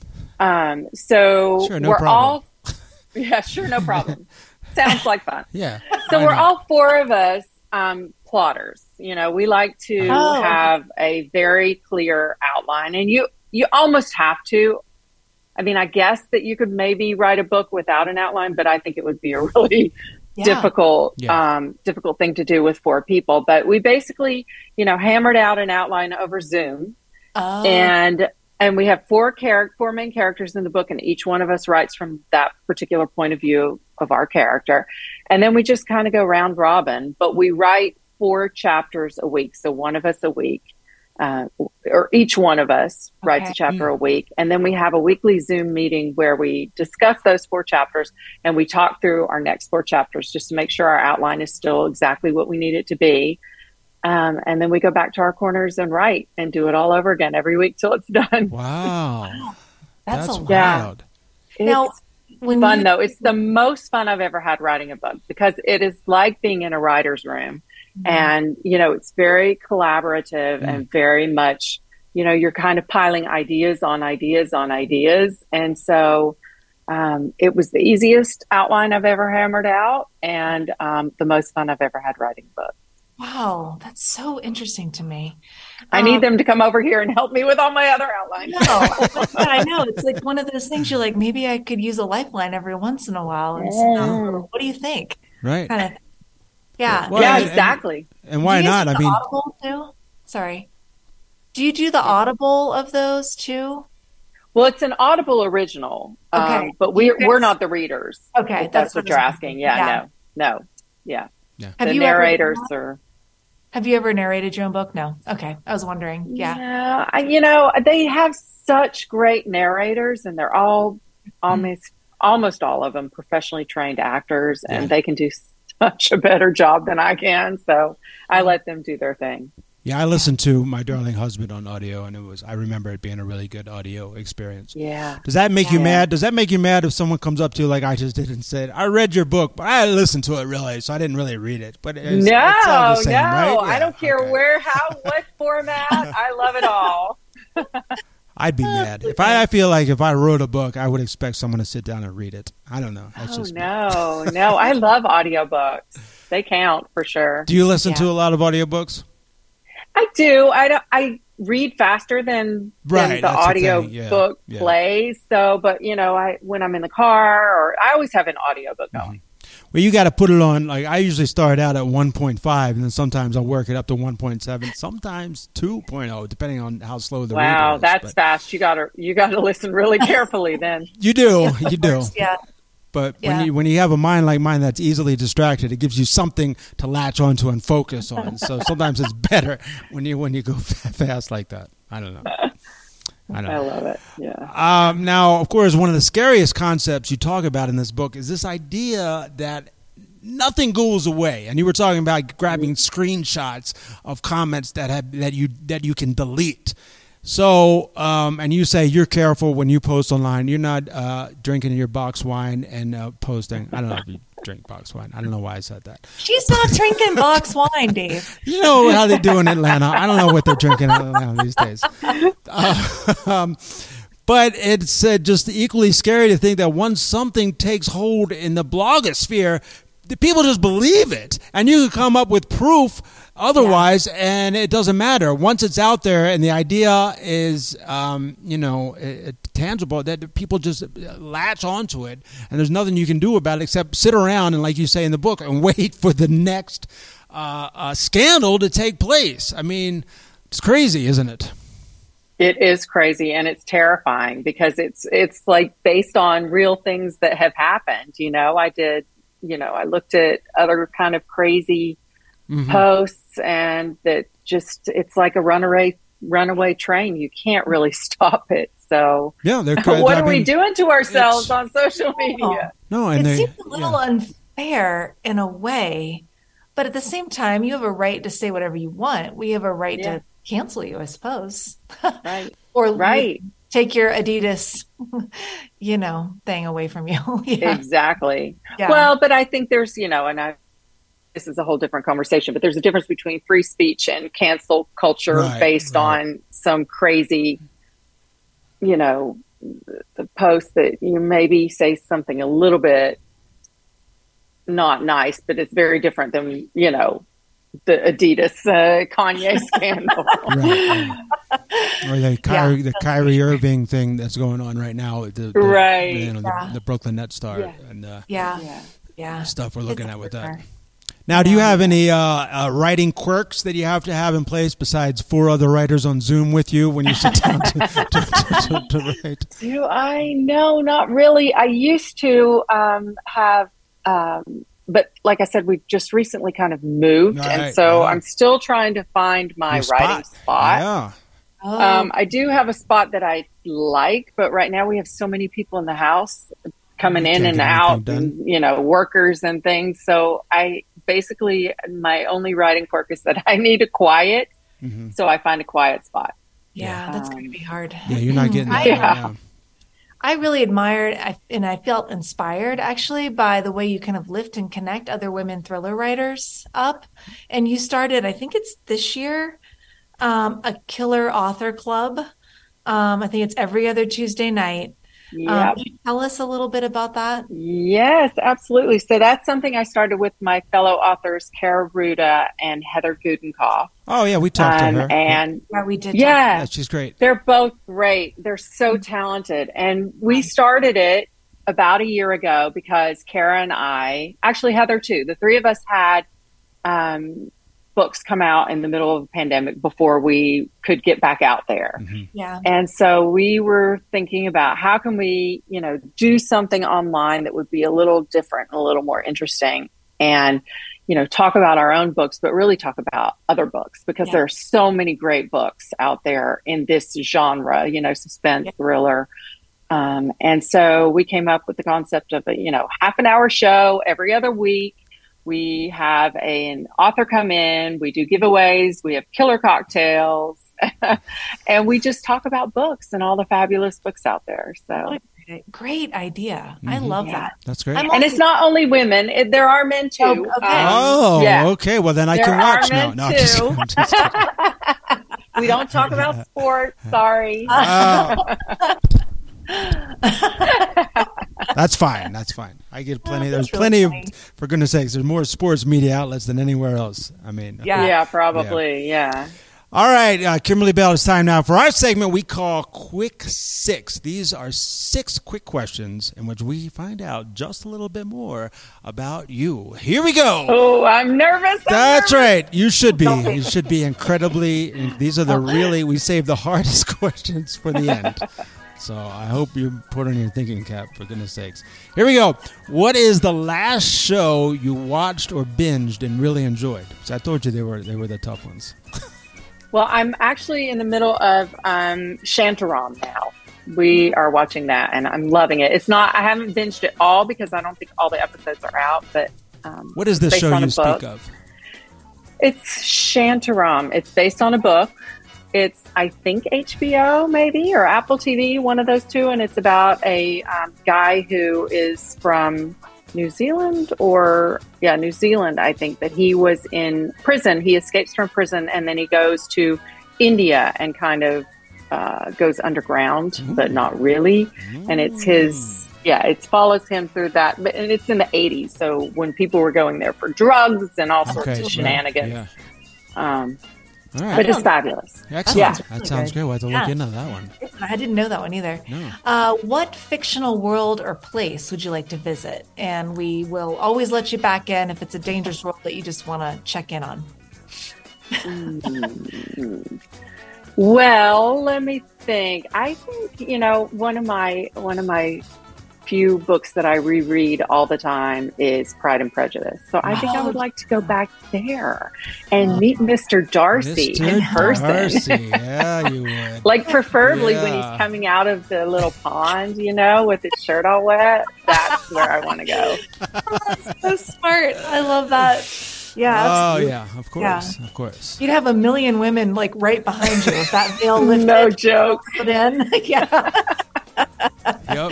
So sure, no we're problem. all, sure, no problem. Sounds like fun. Yeah. So we're all four of us plotters. We like to have a very clear outline, and you almost have to. I mean, I guess that you could maybe write a book without an outline, but I think it would be a really difficult thing to do with four people. But we basically, hammered out an outline over Zoom, and we have four main characters in the book, and each one of us writes from that particular point of view of our character, and then we just kind of go round robin. But we write 4 chapters a week, so one of us a week. Or each one of us writes a chapter a week. And then we have a weekly Zoom meeting where we discuss those 4 chapters and we talk through our next 4 chapters just to make sure our outline is still exactly what we need it to be. And then we go back to our corners and write and do it all over again every week till it's done. Wow. That's wild. It's fun, though. It's the most fun I've ever had writing a book because it is like being in a writer's room. And, it's very collaborative and very much, you're kind of piling ideas on ideas on ideas. And so it was the easiest outline I've ever hammered out and the most fun I've ever had writing a book. Wow, that's so interesting to me. I need them to come over here and help me with all my other outlines. I know. It's like one of those things you're like, maybe I could use a lifeline every once in a while. And so, what do you think? Right. Kind of. Yeah. Well, yeah, exactly. And why not? I mean, Audible too? Sorry. Do you do the Audible of those too? Well, it's an Audible original. But we're not the readers. Okay. That's what you're asking. Yeah. No. Yeah. Have the you narrators are. Have you ever narrated your own book? No. Okay. I was wondering. Yeah. They have such great narrators and they're all almost all of them professionally trained actors and they can do such a better job than I can. So I let them do their thing. Yeah, I listened to My Darling Husband on audio, and I remember it being a really good audio experience. Yeah. Does that make you mad? Does that make you mad if someone comes up to you like I just did and said, I read your book, but I listened to it really, so I didn't really read it. But it's all the same, right? Yeah, I don't care what format. I love it all. I'd be mad. If I wrote a book, I would expect someone to sit down and read it. I don't know. No. I love audiobooks. They count for sure. Do you listen to a lot of audiobooks? I do. I read faster than the audio book plays. So, but when I'm in the car, or I always have an audiobook going. Well, you got to put it on. Like I usually start out at 1.5, and then sometimes I'll work it up to 1.7, sometimes 2.0, depending on how slow the reader is. Wow, that's fast. You got to listen really carefully then. You do. Yeah. But when you have a mind like mine that's easily distracted, it gives you something to latch onto and focus on. So sometimes it's better when you go fast like that. I don't know. I love it. Yeah. Now, of course, one of the scariest concepts you talk about in this book is this idea that nothing goes away. And you were talking about grabbing screenshots of comments that you can delete. So, and you say you're careful when you post online. You're not drinking your box wine and posting. I don't know if you drink box wine. I don't know why I said that. She's not drinking box wine, Dave. You know how they do in Atlanta. I don't know what they're drinking in Atlanta these days. But it's just equally scary to think that once something takes hold in the blogosphere, the people just believe it. And you can come up with proof otherwise, and it doesn't matter. Once it's out there and the idea is, tangible, that people just latch onto it, and there's nothing you can do about it except sit around and, like you say in the book, and wait for the next scandal to take place. I mean, it's crazy, isn't it? It is crazy, and it's terrifying because it's like based on real things that have happened. I looked at other kind of crazy posts, and that just, it's like a runaway train. You can't really stop it. So what are we doing to ourselves on social media? No, and it seems a little unfair in a way, but at the same time, you have a right to say whatever you want. We have a right to cancel you, I suppose. Right. or right. take your Adidas, thing away from you. Yeah. Exactly. Yeah. Well, but I think there's, this is a whole different conversation, but there's a difference between free speech and cancel culture based on some crazy, the post that you maybe say something a little bit not nice, but it's very different than, the Adidas Kanye scandal. Or the Kyrie Irving thing that's going on right now. The Brooklyn Nets star and stuff we're looking at with that. Now, do you have any writing quirks that you have to have in place besides 4 other writers on Zoom with you when you sit down to write? Do I? No, not really. I used to have... but like I said, we've just recently kind of moved. And so I'm still trying to find my writing spot. Yeah. I do have a spot that I like, but right now we have so many people in the house coming in and out and, workers and things. So my only writing quirk is that I need a quiet. Mm-hmm. So I find a quiet spot. Yeah, that's going to be hard. Yeah, you're not getting that right now. I really admired and I felt inspired actually by the way you kind of lift and connect other women thriller writers up. And you started, I think it's this year, a killer author club. I think it's every other Tuesday night. Can you tell us a little bit about that? Yes, absolutely. So that's something I started with my fellow authors, Kara Ruda and Heather Gudenkauf. Oh, yeah, we talked to her. And we did. Yeah, she's great. They're both great. They're so talented. And we started it about a year ago because Kara and I, actually Heather too, the three of us had books come out in the middle of the pandemic before we could get back out there. Mm-hmm. Yeah. And so we were thinking about how can we, do something online that would be a little different, a little more interesting and, talk about our own books, but really talk about other books because there are so many great books out there in this genre, suspense, thriller. And so we came up with the concept of a, half an hour show every other week. We have an author come in, we do giveaways, we have killer cocktails, and we just talk about books and all the fabulous books out there. So great idea. Mm-hmm. I love that. That's great. And it's not only women, there are men too. Okay. Well, then I can watch now. No, I'm just we don't talk about sports. Sorry. That's fine. I get plenty. There's plenty of, for goodness sakes, there's more sports media outlets than anywhere else. I mean, probably. Yeah. All right, Kimberly Bell, it's time now for our segment we call Quick 6. These are 6 quick questions in which we find out just a little bit more about you. Here we go. Oh, I'm nervous. That's right. You should be. You should be incredibly. These are we save the hardest questions for the end. So I hope you put on your thinking cap, for goodness sakes. Here we go. What is the last show you watched or binged and really enjoyed? So I told you they were the tough ones. Well, I'm actually in the middle of Shantaram now. We are watching that, and I'm loving it. I haven't binged it all because I don't think all the episodes are out. But what is this show you speak of? It's Shantaram. It's based on a book. It's, I think, HBO maybe or Apple TV, one of those two. And it's about a guy who is from New Zealand New Zealand, I think, that he was in prison. He escapes from prison and then he goes to India and kind of goes underground, but not really. And it's it follows him through that. And it's in the 80s. So when people were going there for drugs and all sorts of shenanigans. Yeah. All right. But it's fabulous. Excellent. Yeah. That sounds good. We'll have to look into that one. I didn't know that one either. No. What fictional world or place would you like to visit? And we will always let you back in if it's a dangerous world that you just want to check in on. Well, let me think. I think, one of my few books that I reread all the time is Pride and Prejudice. So I think I would like to go back there and meet Mr. Darcy in person. Yeah, you would. Like preferably when he's coming out of the little pond, with his shirt all wet. That's where I want to go. That's so smart. I love that. Yeah. Oh, absolutely. yeah. Of course. Of course. You'd have a million women like right behind you if that veil lifted. No joke. Put in. Yeah. Yep.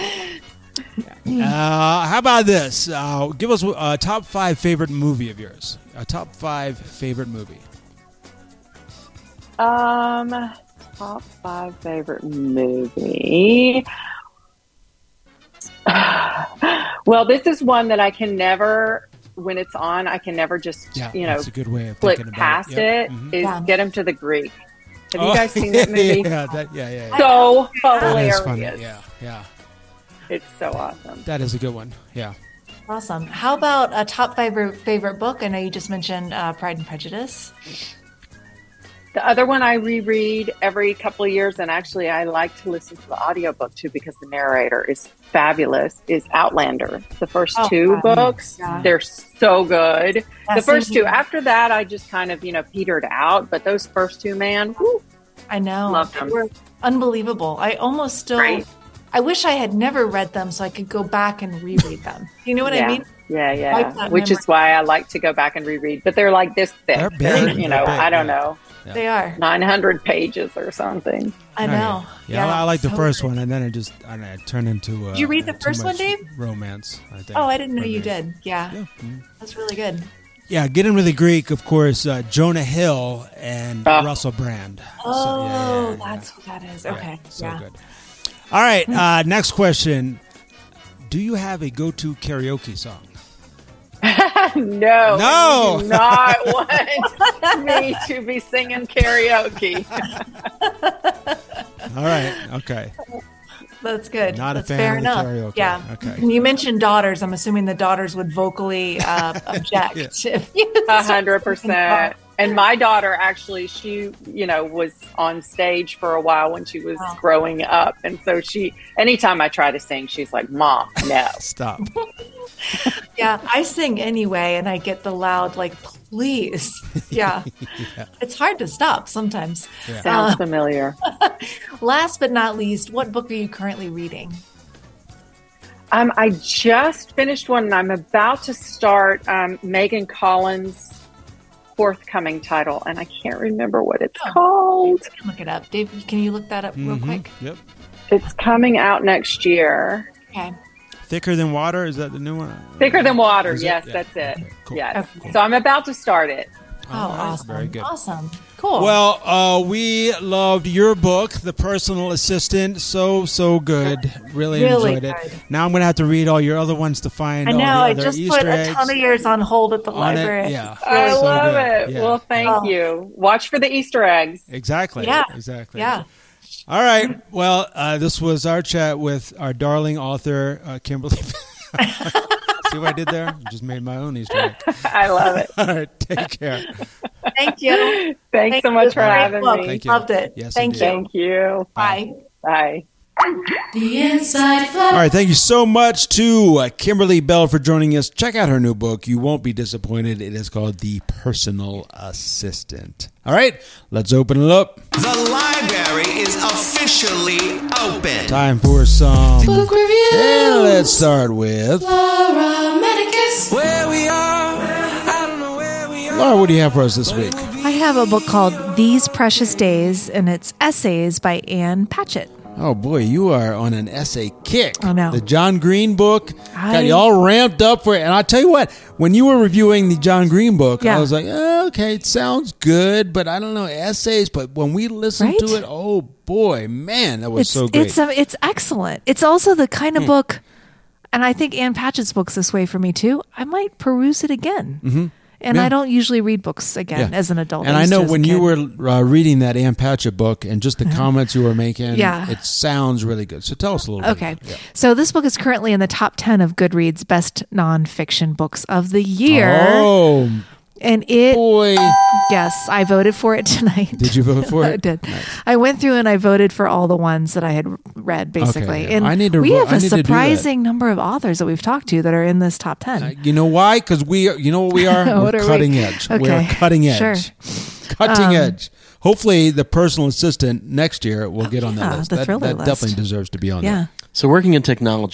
How about this? Give us a top 5 favorite movie of yours. A top 5 favorite movie. Top 5 favorite movie. Well, this is one that I can never, when it's on, I can never just, that's a good way of flip thinking about past it. Mm-hmm. Is Get Him to the Greek. Have you guys seen that movie? Yeah. So That hilarious. is funny. Yeah. It's so awesome. That is a good one. Yeah. Awesome. How about a top 5 favorite book? I know you just mentioned Pride and Prejudice. The other one I reread every couple of years, and actually I like to listen to the audiobook too because the narrator is fabulous, is Outlander. The first 2 books, they're so good. The first 2. After that, I just kind of, petered out. But those first 2, man, whew, I know. loved them. They were unbelievable. I almost still... Right. I wish I had never read them so I could go back and reread them. You know what I mean? Yeah. Which is why I like to go back and reread. But they're like this thick. They're big. I don't know. Yeah. They are. 900 pages or something. I know. Yeah, I like the so first good. one, and then it turned into. Did you read the too first one, much Dave? Romance, I think. Oh, I didn't know for you me. did. Yeah. Mm-hmm. That's really good. Yeah, Get Him to the Greek, of course, Jonah Hill and Russell Brand. Oh, that's who that is. Okay. So good. All right, next question. Do you have a go-to karaoke song? No. No. You do not want me to be singing karaoke. All right, okay. That's good. Not That's a fan fair of the enough. karaoke. Yeah. Okay. You mentioned daughters. I'm assuming the daughters would vocally object. If you 100%. And my daughter actually, she, was on stage for a while when she was growing up. And so anytime I try to sing, she's like, Mom, no. Stop. Yeah, I sing anyway, and I get the loud, like, please. Yeah. It's hard to stop sometimes. Yeah. Sounds familiar. Last but not least, what book are you currently reading? I just finished one, and I'm about to start Megan Collins' forthcoming title, and I can't remember what it's called. I can look it up. Dave, can you look that up real quick? Yep. It's coming out next year. Okay. Thicker Than Water, is that the new one? Thicker Than Water. Is it? Yes, Yeah. that's it. Okay, cool. Yes. Okay. So I'm about to start it. Oh, awesome. Very good. Awesome. Cool. Well, we loved your book, The Personal Assistant. So good. Really enjoyed it. good. Now I'm going to have to read all your other ones to find I all know. the I other just Easter put a eggs ton of yours on hold at the on library. it. Yeah. I So love good. it. Yeah. Well, thank you. Watch for the Easter eggs. Exactly. Yeah. Exactly. Yeah. All right. Well, this was our chat with our darling author, Kimberly. See what I did there? I just made my own Easter egg. I love it. All right. Take care. Thank you. Thanks so much for having me. Thank you. Loved it. Yes, Thank indeed. you. Thank you. Bye. Bye. The Inside Flow. All right, thank you so much to Kimberly Bell for joining us. Check out her new book. You won't be disappointed. It is called The Personal Assistant. All right, let's open it up. The library is officially open. Time for some Book review. And let's start with Laura Medicus. Where we are, I don't know where we are. Laura. What do you have for us this week? I have a book called These Precious Days, and it's essays by Ann Patchett. Oh boy, you are on an essay kick. I know. The John Green book got you all ramped up for it. And I'll tell you what, when you were reviewing the John Green book, I was like, okay, it sounds good, but I don't know, essays. But when we listened to it, oh boy, man, that was so great. It's excellent. It's also the kind of book, and I think Ann Patchett's book's this way for me too. I might peruse it again. Mm-hmm. And I don't usually read books again as an adult. And I know when you were reading that Ann Patchett book and just the comments you were making, it sounds really good. So tell us a little bit. Okay. Yeah. So this book is currently in the top 10 of Goodreads best nonfiction books of the year. Oh, and it, boy. yes, I voted for it tonight. Did you vote for it? I did. Nice. I went through and I voted for all the ones that I had read, basically. Okay, yeah. And I need to we vote. have I a need to do that. surprising number of authors that we've talked to that are in this top 10. You know why? Because you know what we are? What We're are cutting we? edge. Okay. We're cutting edge. Sure. Cutting edge. Hopefully, the personal assistant next year will get on that list. the That thriller list. definitely deserves to be on Yeah. there. So working in technology,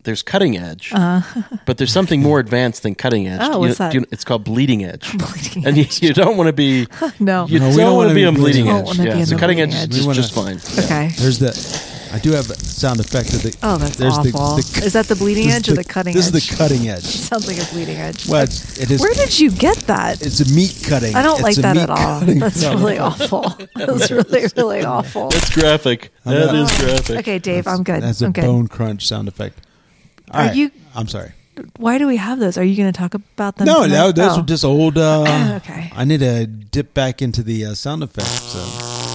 there's cutting edge, but there's something more advanced than cutting edge. Oh, what's that? It's called bleeding edge. Bleeding and you don't want to be. No. You we don't want to be on bleeding Don't edge. wanna be Yeah, on so the cutting bleeding edge edge. is just fine. Yeah. Okay. There's I do have a sound effect of the. Oh, that's there's awful. Is that the bleeding edge or the cutting This edge? is the cutting edge. Sounds like a bleeding edge. Well, it is. Where did you get that? It's a meat cutting. I don't It's like a that meat at all. cutting. That's really awful. That's really, really awful. That's graphic. That is graphic. Okay, Dave, I'm good. That's a I'm good. bone crunch sound effect. All Are right. you- I'm sorry. Why do we have those? Are you going to talk about them? No, tonight? those Oh. are just old. Okay. I need to dip back into the sound effects. So.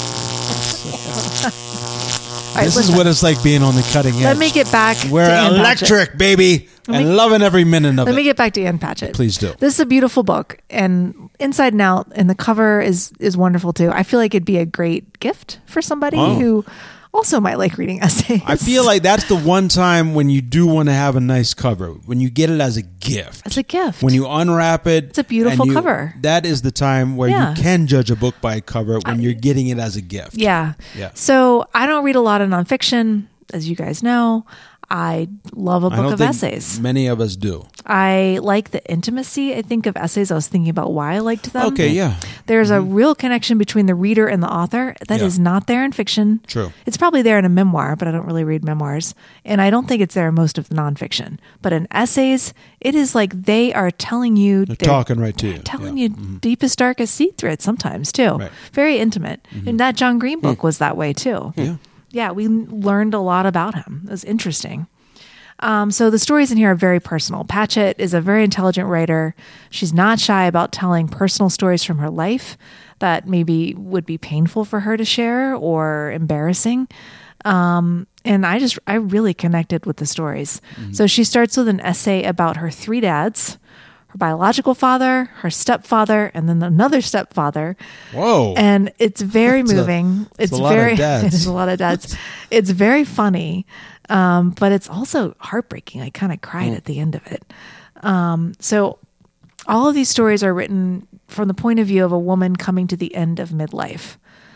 All right, This listen. is what it's like being on the cutting edge. Let me get back. We're to Ann Patchett. electric, baby, and loving every minute of Let it. me get back to Ann Patchett. Please do. This is a beautiful book, and inside and out, and the cover is wonderful too. I feel like it'd be a great gift for somebody Oh. who also might like reading essays. I feel like that's the one time when you do want to have a nice cover, when you get it as a gift. It's a gift. When you unwrap it. It's a beautiful and cover. That is the time where Yeah. you can judge a book by a cover when you're getting it as a gift. Yeah. Yeah. So I don't read a lot of nonfiction, as you guys know. I love a I book don't of think essays. many of us do. I like the intimacy, I think, of essays. I was thinking about why I liked them. Okay, yeah. There's a real connection between the reader and the author that Yeah. is not there in fiction. True. It's probably there in a memoir, but I don't really read memoirs. And I don't think it's there in most of the nonfiction. But in essays, it is like they are telling you. They're talking right to you. Telling Yeah. you deepest, darkest secrets sometimes, too. Right. Very intimate. And that John Green book was that way, too. Yeah. Yeah, we learned a lot about him. It was interesting. So the stories in here are very personal. Patchett is a very intelligent writer. She's not shy about telling personal stories from her life that maybe would be painful for her to share or embarrassing. And I really connected with the stories. So she starts with an essay about her three dads, her biological father, her stepfather, and then another stepfather. Whoa. And it's very moving. it's a It's lot of very dads. It is a lot of dads. It's very funny, but it's also heartbreaking. I kind of cried at the end of it. So all of these stories are written from the point of view of a woman coming to the end of midlife.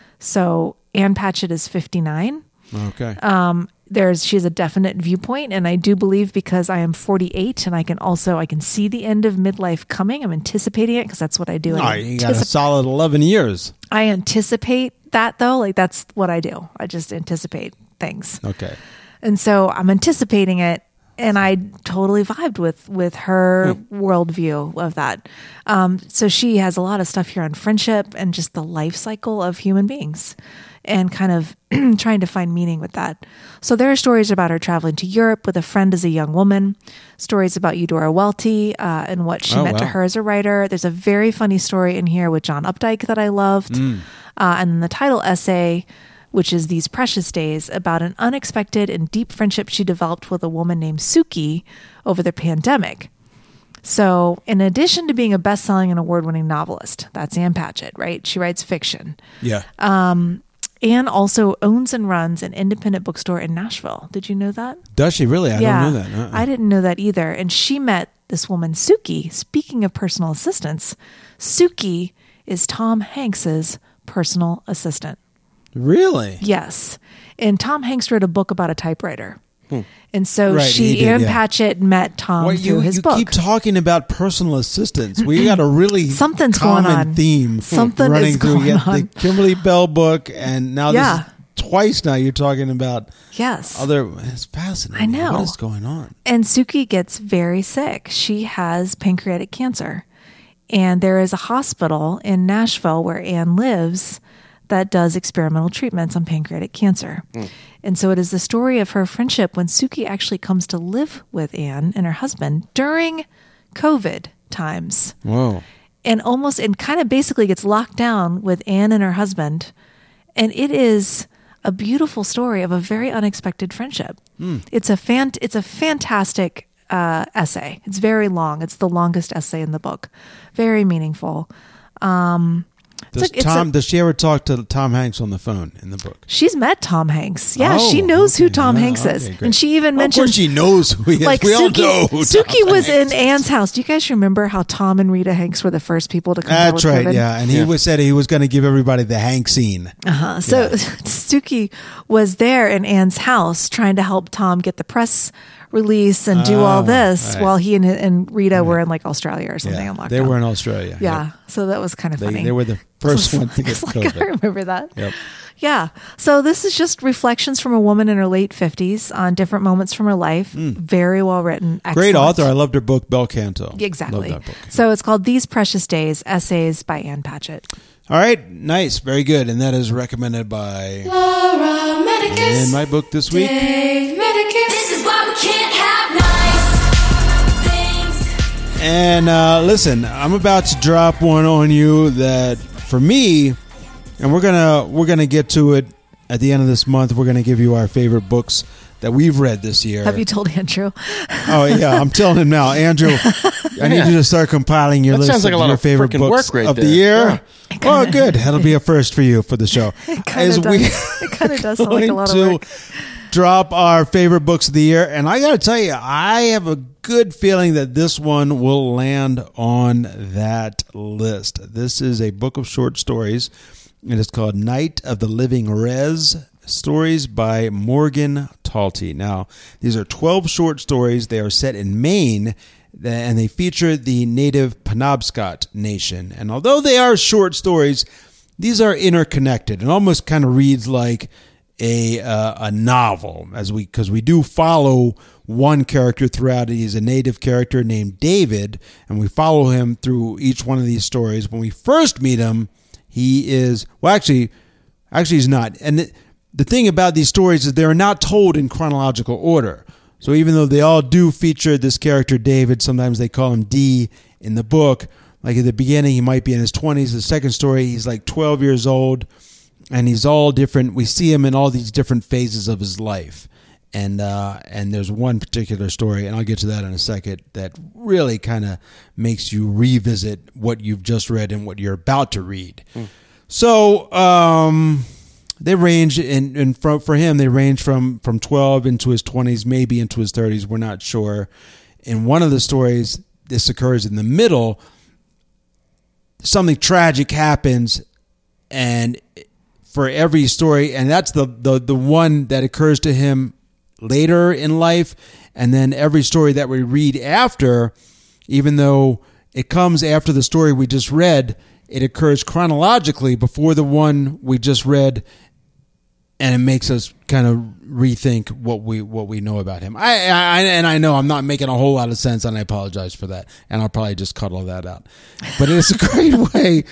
So Ann Patchett is 59. Okay. She has a definite viewpoint, and I do believe because I am 48 and I can see the end of midlife coming. I'm anticipating it because that's what I do. All right, you got a solid 11 years. I anticipate that though. Like that's what I do. I just anticipate things. Okay. And so I'm anticipating it, and I totally vibed with her worldview of that. So she has a lot of stuff here on friendship and just the life cycle of human beings, and kind of trying to find meaning with that. So there are stories about her traveling to Europe with a friend as a young woman, stories about Eudora Welty and what she meant to her as a writer. There's a very funny story in here with John Updike that I loved. And then the title essay, which is These Precious Days, about an unexpected and deep friendship she developed with a woman named Suki over the pandemic. So in addition to being a best-selling and award-winning novelist, that's Ann Patchett, right? She writes fiction. Yeah. Ann also owns and runs an independent bookstore in Nashville. Did you know that? Does she really? I don't know that. I didn't know that either. And she met this woman, Suki. Speaking of personal assistants, Suki is Tom Hanks's personal assistant. Really? Yes. And Tom Hanks wrote a book about a typewriter. And so Right, he did, Ann yeah. Patchett met Tom Well, through his book. keep talking about personal assistants. We got a really Something's common going on. theme Something running is through. going You got on. the Kimberly Bell book, and now Yeah. this is twice now you're talking about Yes. other. It's fascinating. I know. What is going on? And Suki gets very sick. She has pancreatic cancer. And there is a hospital in Nashville where Ann lives that does experimental treatments on pancreatic cancer. And so it is the story of her friendship when Suki actually comes to live with Ann and her husband during COVID times. Whoa. And kind of basically gets locked down with Ann and her husband. And it is a beautiful story of a very unexpected friendship. It's a fantastic essay. It's very long. It's the longest essay in the book. Very meaningful. Does she ever talk to Tom Hanks on the phone in the book? She's met Tom Hanks. Yeah, Oh, she knows who okay. Tom Oh, Hanks okay, is. great. And she even Of course mentioned she knows who he is. like We all Suki, know who Suki Tom was Hanks in Ann's house. Do you guys remember how Tom and Rita Hanks were the first people to come down That's with right, COVID? yeah. And he said he was going to give everybody the Hank scene. So Suki was there in Ann's house trying to help Tom get the press release and do all this while he and Rita were in like Australia or something in lockdown. They were in Australia. Yeah. Yep. So that was kind of funny. They were the first one to get COVID. I remember that. Yep. Yeah. So this is just reflections from a woman in her late 50s on different moments from her life. Very well written. Excellent. Great author. I loved her book, Bel Canto. Exactly. Love that book. So it's called These Precious Days, Essays by Ann Patchett. All right. Nice. Very good. And that is recommended by Laura Medicus. in my book this week. Dave Medicus. This is why we can't have nice things. And listen, I'm about to drop one on you that for me, and we're gonna get to it at the end of this month. We're gonna give you our favorite books that we've read this year. Have you told Andrew? Oh yeah, I'm telling him now, Andrew. I need you to start compiling your list sounds like of a lot your of favorite frickin' books work right of the there. year. Yeah. Oh, good. That'll be a first for you for the show. It kind of does. It kind of does sound like a lot of work. Drop our favorite books of the year, and I got to tell you, I have a good feeling that this one will land on that list. This is a book of short stories. It is called Night of the Living Rez, stories by Morgan Talty. Now, these are 12 short stories. They are set in Maine, and they feature the native Penobscot Nation. And although they are short stories, these are interconnected and almost kind of reads like a novel, because we do follow one character throughout it. He's a native character named David, and we follow him through each one of these stories. When we first meet him, he is, well, actually he's not. And the thing about these stories is they're not told in chronological order. So even though they all do feature this character David, sometimes they call him D in the book. Like at the beginning, he might be in his 20s. The second story, he's like 12 years old, and he's all different. We see him in all these different phases of his life. And there's one particular story, and I'll get to that in a second, that really kind of makes you revisit what you've just read and what you're about to read. So they range for him. They range from 12 into his 20s, maybe into his 30s. We're not sure. In one of the stories, this occurs in the middle. Something tragic happens, and for every story, and that's the one that occurs to him later in life, and then every story that we read after, even though it comes after the story we just read, it occurs chronologically before the one we just read, and it makes us kind of rethink what we know about him. I know I'm not making a whole lot of sense, and I apologize for that. And I'll probably just cut all that out. But it's a great way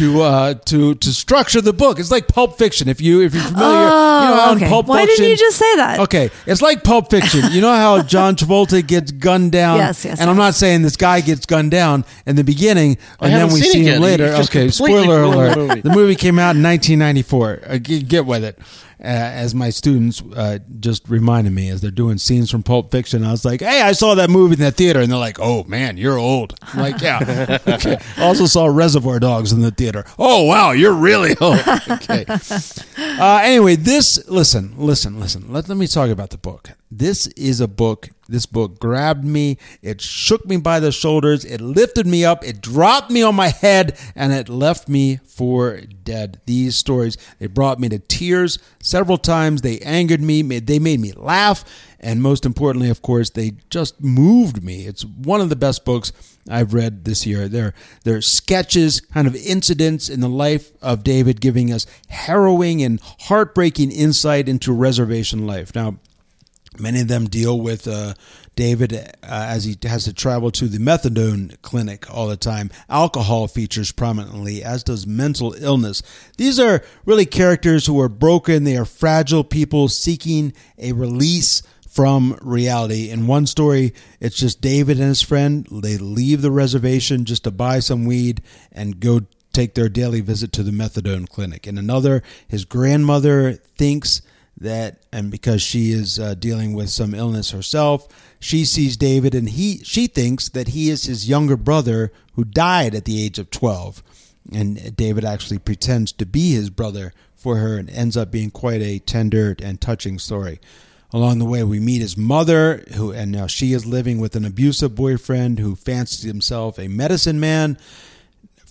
to structure the book. It's like Pulp Fiction. If you're familiar, you know how in Pulp Fiction. Why didn't you just say that? Okay, it's like Pulp Fiction. You know how John Travolta gets gunned down. Yes. And I'm not saying this guy gets gunned down in the beginning, and then we see him later. Okay, spoiler alert. The movie came out in 1994. Get with it. As my students just reminded me as they're doing scenes from Pulp Fiction, I was like, hey, I saw that movie in the theater. And they're like, oh, man, you're old. I'm like, yeah. Okay. I also saw Reservoir Dogs in the theater. Oh, wow, you're really old. Okay. Anyway, listen. Let me talk about the book. This is a book. This book grabbed me. It shook me by the shoulders. It lifted me up. It dropped me on my head, and it left me for dead. These stories, they brought me to tears several times. They angered me. They made me laugh. And most importantly, of course, they just moved me. It's one of the best books I've read this year. They're sketches, kind of incidents in the life of David, giving us harrowing and heartbreaking insight into reservation life. Now, many of them deal with David as he has to travel to the methadone clinic all the time. Alcohol features prominently, as does mental illness. These are really characters who are broken. They are fragile people seeking a release from reality. In one story, it's just David and his friend. They leave the reservation just to buy some weed and go take their daily visit to the methadone clinic. In another, his grandmother thinks that, and because she is dealing with some illness herself, she sees David and she thinks that he is his younger brother who died at the age of 12. And David actually pretends to be his brother for her, and ends up being quite a tender and touching story. Along the way, we meet his mother, and now she is living with an abusive boyfriend who fancies himself a medicine man.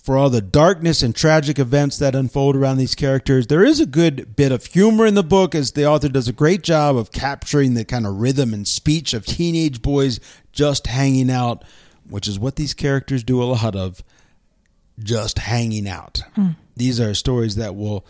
for all the darkness and tragic events that unfold around these characters. There is a good bit of humor in the book, as the author does a great job of capturing the kind of rhythm and speech of teenage boys just hanging out, which is what these characters do a lot of, just hanging out. These are stories that will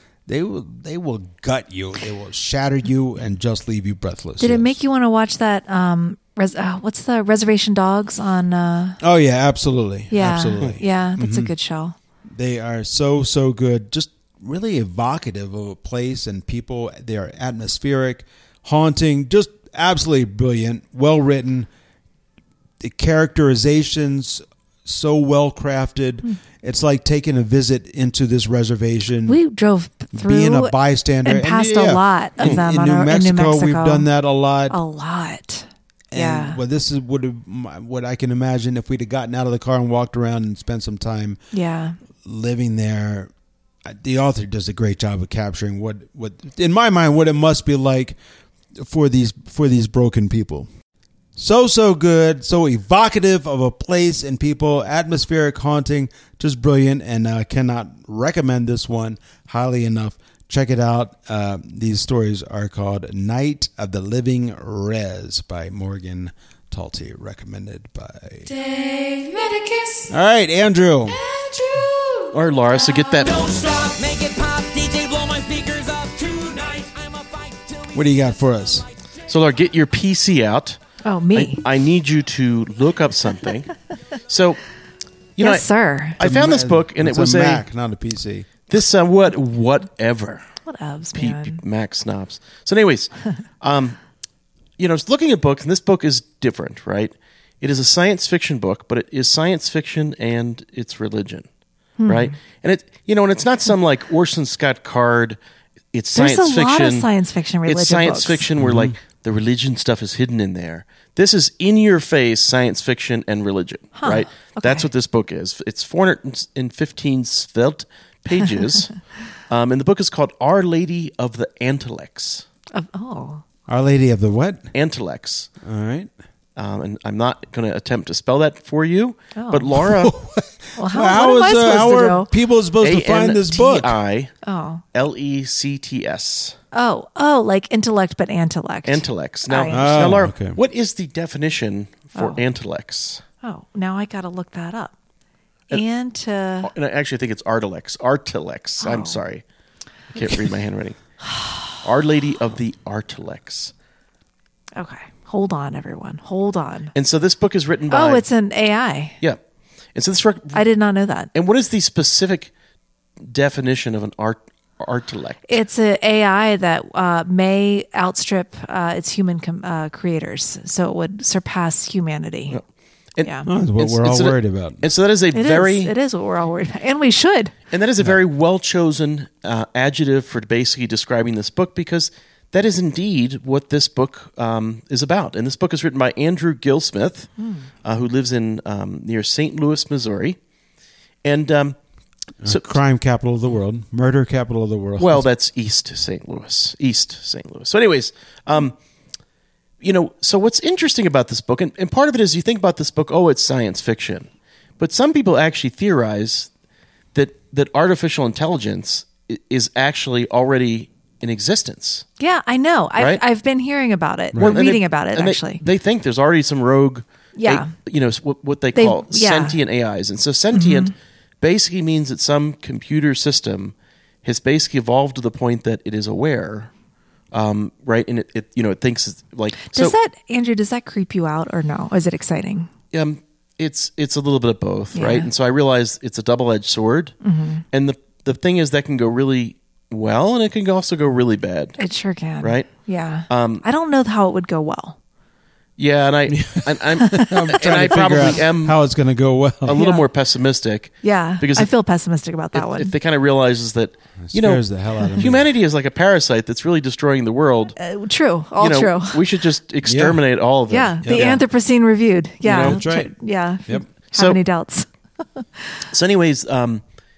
gut you, they will shatter you, and just leave you breathless. Did it make you want to watch that? What's the Reservation Dogs on? Oh yeah, absolutely. Yeah, absolutely. Yeah, that's a good show. They are so good. Just really evocative of a place and people. They are atmospheric, haunting, just absolutely brilliant, well written. The characterizations so well crafted. It's like taking a visit into this reservation. We drove through, being a bystander, and passed a lot of them in New Mexico. We've done that a lot. A lot. And, yeah. well, this is what I can imagine if we'd have gotten out of the car and walked around and spent some time. Yeah. Living there. The author does a great job of capturing what in my mind what it must be like for these broken people. So good, so evocative of a place and people, atmospheric, haunting, just brilliant, and cannot recommend this one highly enough. Check it out. These stories are called Night of the Living Rez by Morgan Talty, recommended by Dave Medicus. All right, Andrew. Or Laura, so get that. Don't stop, make it pop, DJ, blow my speakers up tonight. I'm a fight till we What do you got for us? So Laura, get your PC out. Oh, me. I need you to look up something. So, yes, sir. I found this book, and it was a Mac, not a PC. This whatever. Whatevs, man. Mac snobs. So, anyways, looking at books, and this book is different, right? It is a science fiction book, but it is science fiction and it's religion, right? And it's not some like Orson Scott Card. It's science fiction. There's a lot of science fiction religion It's science books. fiction where like the religion stuff is hidden in there. This is in your face science fiction and religion, right? Okay. That's what this book is. It's 415 svelte pages. And the book is called Our Lady of the Antilex. Our Lady of the what? Antilex. All right. And I'm not going to attempt to spell that for you. But Laura... Well, how are people supposed to find this book? Antilects. Oh, like intellect, but antellect. Antilex. Now, now Laura, okay. what is the definition for antilex? Oh, now I got to look that up. And I actually think it's Artilex. Artilex. I'm sorry. I can't read my handwriting. Our Lady of the Artilex. Okay. Hold on, everyone. Hold on. And so this book is written by... Oh, it's an AI. Yeah. And so this... I did not know that. And what is the specific definition of an Artilect? It's an AI that may outstrip its human creators, so it would surpass humanity. Yeah. That's what we're all worried about. And so that is it is what we're all worried about. And we should. And that is a very well-chosen adjective for basically describing this book, because that is indeed what this book is about. And this book is written by Andrew Gillsmith, who lives in near St. Louis, Missouri. And so, crime capital of the world, murder capital of the world. Well, that's East St. Louis. So anyways, so what's interesting about this book, and part of it is you think about this book, it's science fiction. But some people actually theorize that artificial intelligence is actually already in existence. Yeah, I know. Right? I've been hearing about it. Right. We're reading about it, actually. They think there's already some rogue, what they call sentient AIs. And so sentient basically means that some computer system has basically evolved to the point that it is aware. Right, and it thinks it's like. Does that creep you out or no? Is it exciting? It's a little bit of both, right? And so I realize it's a double-edged sword, and the thing is that can go really well, and it can also go really bad. It sure can, right? Yeah. I don't know how it would go well. Yeah, and I probably am how it's going to go well. A little more pessimistic. Yeah, because I feel pessimistic about that one. If they kind of realizes that, the hell out of humanity is like a parasite that's really destroying the world. True, true. We should just exterminate all of them. Yeah, the Anthropocene reviewed. Yeah, that's right. Yeah. Yep. How many doubts? So, anyways, and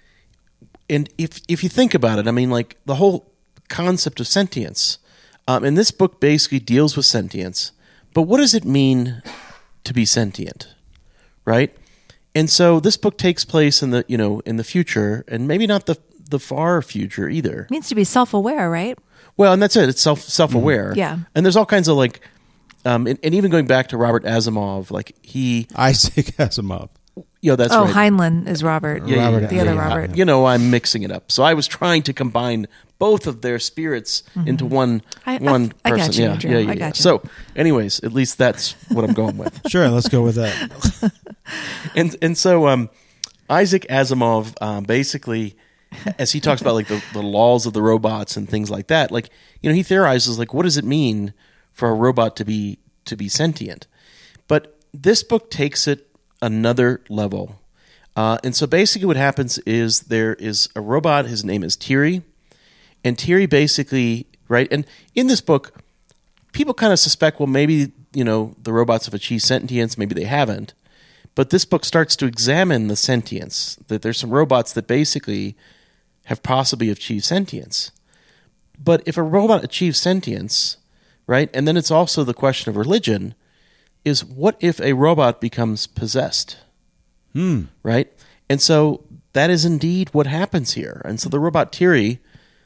if you think about it, I mean, like the whole concept of sentience, and this book basically deals with sentience. But what does it mean to be sentient, right? And so this book takes place in the future, and maybe not the far future either. It means to be self-aware, right? Well, and that's it. It's self-aware. Yeah. And there's all kinds of like, and even going back to Robert Asimov, like Isaac Asimov. That's right. Heinlein is Robert. Robert, the other Robert. I'm mixing it up. So I was trying to combine both of their spirits into one person. I got you, Andrew. I got you. So, anyways, at least that's what I'm going with. Sure, let's go with that. And so Isaac Asimov basically, as he talks about like the laws of the robots and things like that, like he theorizes like what does it mean for a robot to be sentient? But this book takes it another level. And so basically what happens is there is a robot, his name is Tiri, and Tiri basically, right, and in this book, people kind of suspect, well, maybe, the robots have achieved sentience, maybe they haven't, but this book starts to examine the sentience, that there's some robots that basically have possibly achieved sentience. But if a robot achieves sentience, right, and then it's also the question of religion, is what if a robot becomes possessed? Right? And so that is indeed what happens here. And so the robot Tiri,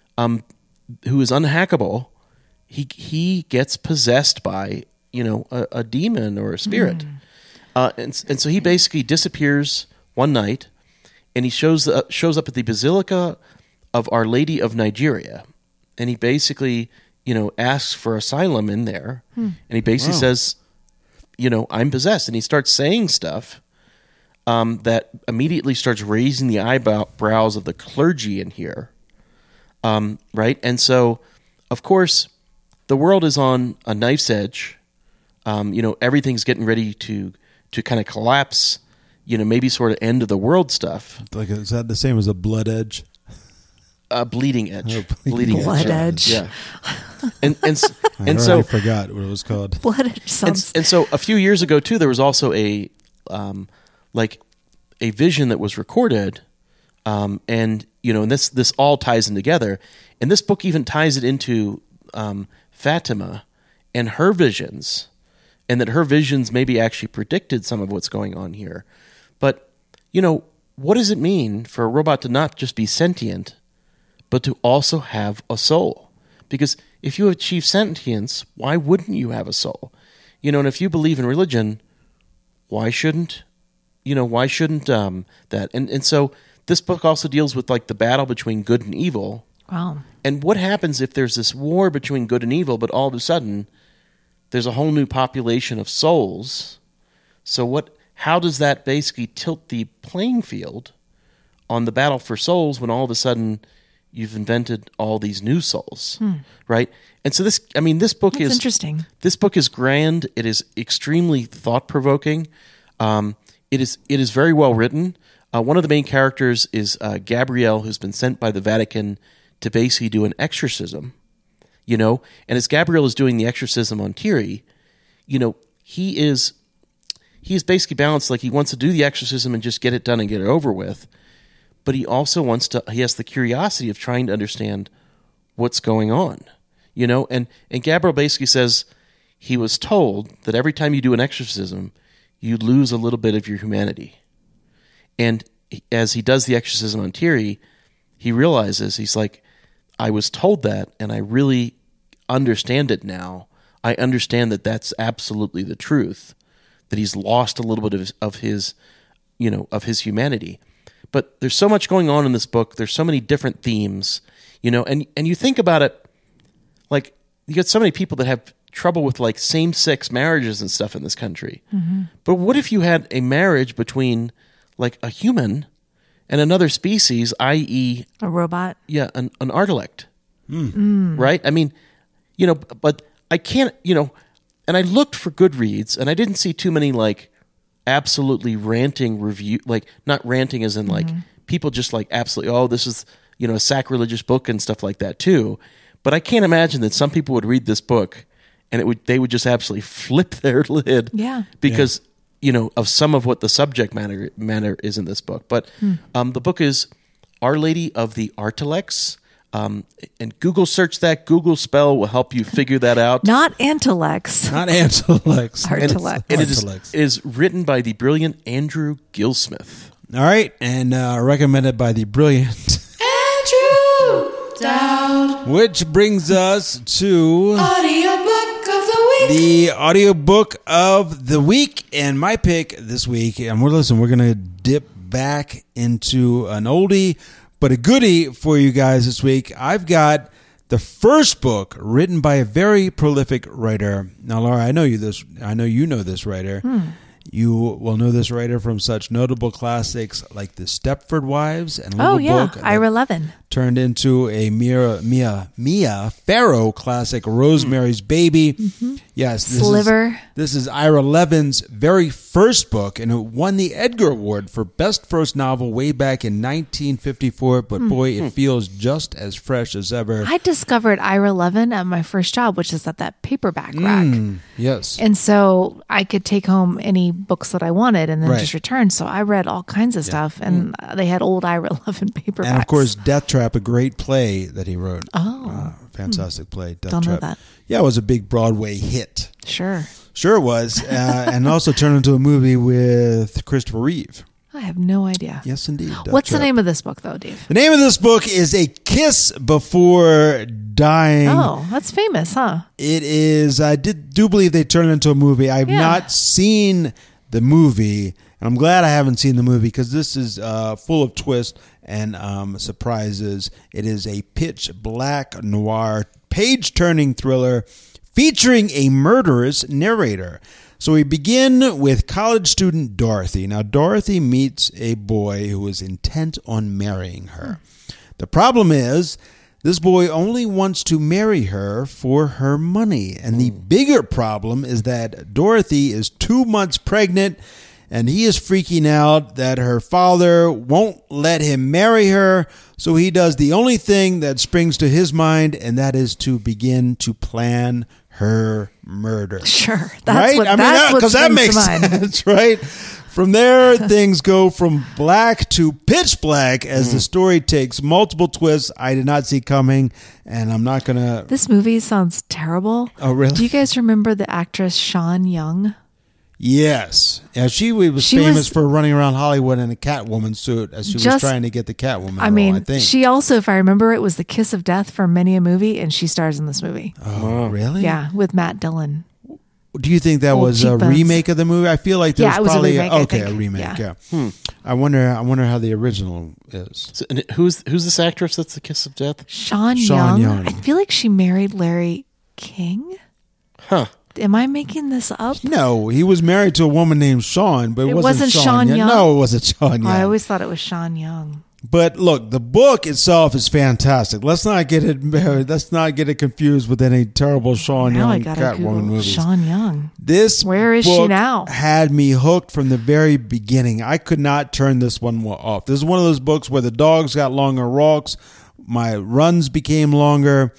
who is unhackable, he gets possessed by, a demon or a spirit. And so he basically disappears one night, and he shows up at the Basilica of Our Lady of Nigeria. And he basically, asks for asylum in there. And he basically says, I'm possessed. And he starts saying stuff that immediately starts raising the eyebrows of the clergy in here. Right? And so, of course, the world is on a knife's edge. Everything's getting ready to kind of collapse, maybe sort of end of the world stuff. Like, is that the same as a blood edge? Bleeding edge. Oh, bleeding blood edge. Yeah. And so I forgot what it was called. Blood edge sounds. And so a few years ago too, there was also a vision that was recorded, and this all ties in together. And this book even ties it into Fatima and her visions, and that her visions maybe actually predicted some of what's going on here. But what does it mean for a robot to not just be sentient, but to also have a soul? Because if you achieve sentience, why wouldn't you have a soul? And if you believe in religion, why shouldn't that? And so this book also deals with like the battle between good and evil. Wow. And what happens if there's this war between good and evil, but all of a sudden there's a whole new population of souls? So how does that basically tilt the playing field on the battle for souls when all of a sudden you've invented all these new souls, right? And so this book is interesting. This book is grand. It is extremely thought-provoking. It is very well written. One of the main characters is Gabrielle, who's been sent by the Vatican to basically do an exorcism, and as Gabrielle is doing the exorcism on Tiri, he is basically balanced. Like, he wants to do the exorcism and just get it done and get it over with. But he also he has the curiosity of trying to understand what's going on, and Gabriel basically says he was told that every time you do an exorcism, you lose a little bit of your humanity. And as he does the exorcism on Tiri, he realizes, he's like, I was told that, and I really understand it now. I understand that that's absolutely the truth, that he's lost a little bit of his humanity. But there's so much going on in this book. There's so many different themes, and you think about it, like, you get so many people that have trouble with like same-sex marriages and stuff in this country. Mm-hmm. But what if you had a marriage between like a human and another species, i.e. a robot? Yeah, an artilect. Right? I mean, but I can't, and I looked for Goodreads and I didn't see too many like absolutely ranting review, like not ranting as in like people just like absolutely, oh, this is, a sacrilegious book and stuff like that too. But I can't imagine that some people would read this book and they would just absolutely flip their lid. Yeah. Because, of some of what the subject matter is in this book. But the book is Our Lady of the Artilects. And Google search that. Google spell will help you figure that out. Not Antilex. Not Antilex. Artilex. It is written by the brilliant Andrew Gillsmith. All right, and recommended by the brilliant Andrew Dowd. Which brings us to Audiobook of the week. the audiobook of the week. And my pick this week, and we're going to dip back into an oldie but a goodie for you guys this week. I've got the first book written by a very prolific writer. Now, Laura, I know you know this writer. You will know this writer from such notable classics like The Stepford Wives and Little Book. Ira Levin. Turned into a Mia Farrow classic, Rosemary's Baby. Mm-hmm. Yes, this is Ira Levin's very first book, and it won the Edgar Award for Best First Novel way back in 1954. But boy, it feels just as fresh as ever. I discovered Ira Levin at my first job, which is at that paperback rack. Yes. And so I could take home any books that I wanted and then just return. So I read all kinds of stuff, and they had old Ira Levin paperbacks. And of course, Death Trap, a great play that he wrote. Fantastic play. Death Don't Trap. know that. Yeah, it was a big Broadway hit. Sure it was. And also turned into a movie with Christopher Reeve. I have no idea. Yes, indeed. What's the name of this book, though, Dave? The name of this book is A Kiss Before Dying. Oh, that's famous, huh? It is. I do believe they turned it into a movie. I've not seen the movie, and I'm glad I haven't seen the movie because this is full of twists and surprises. It is a pitch black noir, page-turning thriller featuring a murderous narrator. So we begin with college student Dorothy. Now, Dorothy meets a boy who is intent on marrying her. The problem is, this boy only wants to marry her for her money. And the bigger problem is that Dorothy is 2 months pregnant, and he is freaking out that her father won't let him marry her. So he does the only thing that springs to his mind, and that is to begin to plan her murder. Sure. That's right? That makes sense, right? From there, things go from black to pitch black as the story takes multiple twists I did not see coming, and I'm not going to... This movie sounds terrible. Oh, really? Do you guys remember the actress Sean Young? Yes. Yeah, she was famous for running around Hollywood in a Catwoman suit as she was trying to get the Catwoman role, I think. She also, if I remember, it was the kiss of death for many a movie, and she stars in this movie. Oh, really? Yeah, with Matt Dillon. Do you think that was a remake of the movie? I feel like there was probably a remake. A remake. Yeah. I wonder how the original is. So, and who's this actress that's the kiss of death? Sean Young. I feel like she married Larry King. Huh. Am I making this up? No, he was married to a woman named Sean, but it wasn't Sean Young. No, it wasn't Sean Young. I always thought it was Sean Young. But look, the book itself is fantastic. Let's not get it confused with any terrible Sean Young Catwoman movies. Sean Young. Where is she now? Had me hooked from the very beginning. I could not turn this one off. This is one of those books where the dogs got longer walks, my runs became longer,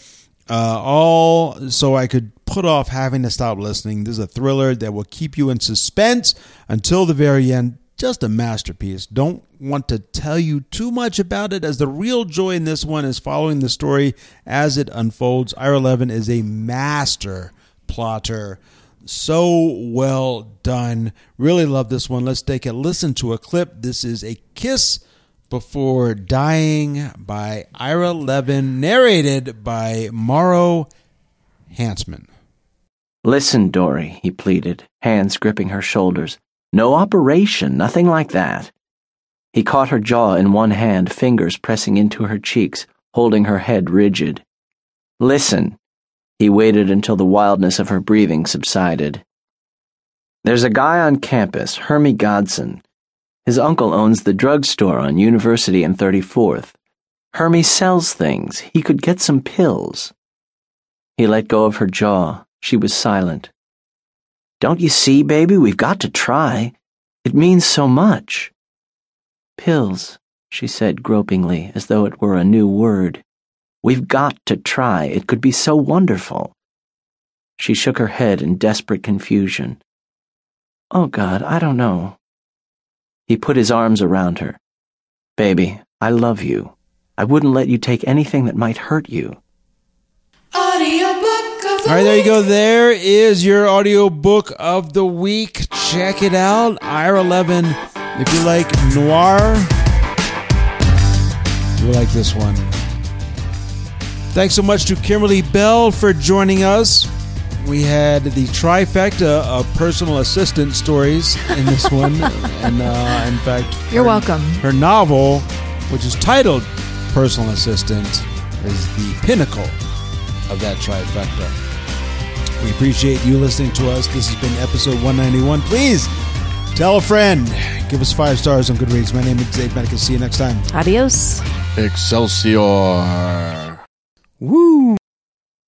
all so I could put off having to stop listening. This is a thriller that will keep you in suspense until the very end. Just a masterpiece. Don't want to tell you too much about it, as the real joy in this one is following the story as it unfolds. Ira Levin is a master plotter. So well done. Really love this one. Let's take a listen to a clip. This is A Kiss Before Dying by Ira Levin, narrated by Mauro Hansman. Listen, Dory, he pleaded, hands gripping her shoulders. No operation, nothing like that. He caught her jaw in one hand, fingers pressing into her cheeks, holding her head rigid. Listen. He waited until the wildness of her breathing subsided. There's a guy on campus, Hermie Godson. His uncle owns the drugstore on University and 34th. Hermie sells things. He could get some pills. He let go of her jaw. She was silent. Don't you see, baby? We've got to try. It means so much. Pills, she said gropingly, as though it were a new word. We've got to try. It could be so wonderful. She shook her head in desperate confusion. Oh, God, I don't know. He put his arms around her. Baby, I love you. I wouldn't let you take anything that might hurt you. All right, there you go. There is your audiobook of the week. Check it out. Ira Levin. If you like noir, you'll like this one. Thanks so much to Kimberly Bell for joining us. We had the trifecta of personal assistant stories in this one. And in fact, you're welcome. Her novel, which is titled Personal Assistant, is the pinnacle of that trifecta. We appreciate you listening to us. This has been episode 191. Please tell a friend. Give us 5 stars on Goodreads. My name is Dave Medica. See you next time. Adios. Excelsior. Woo.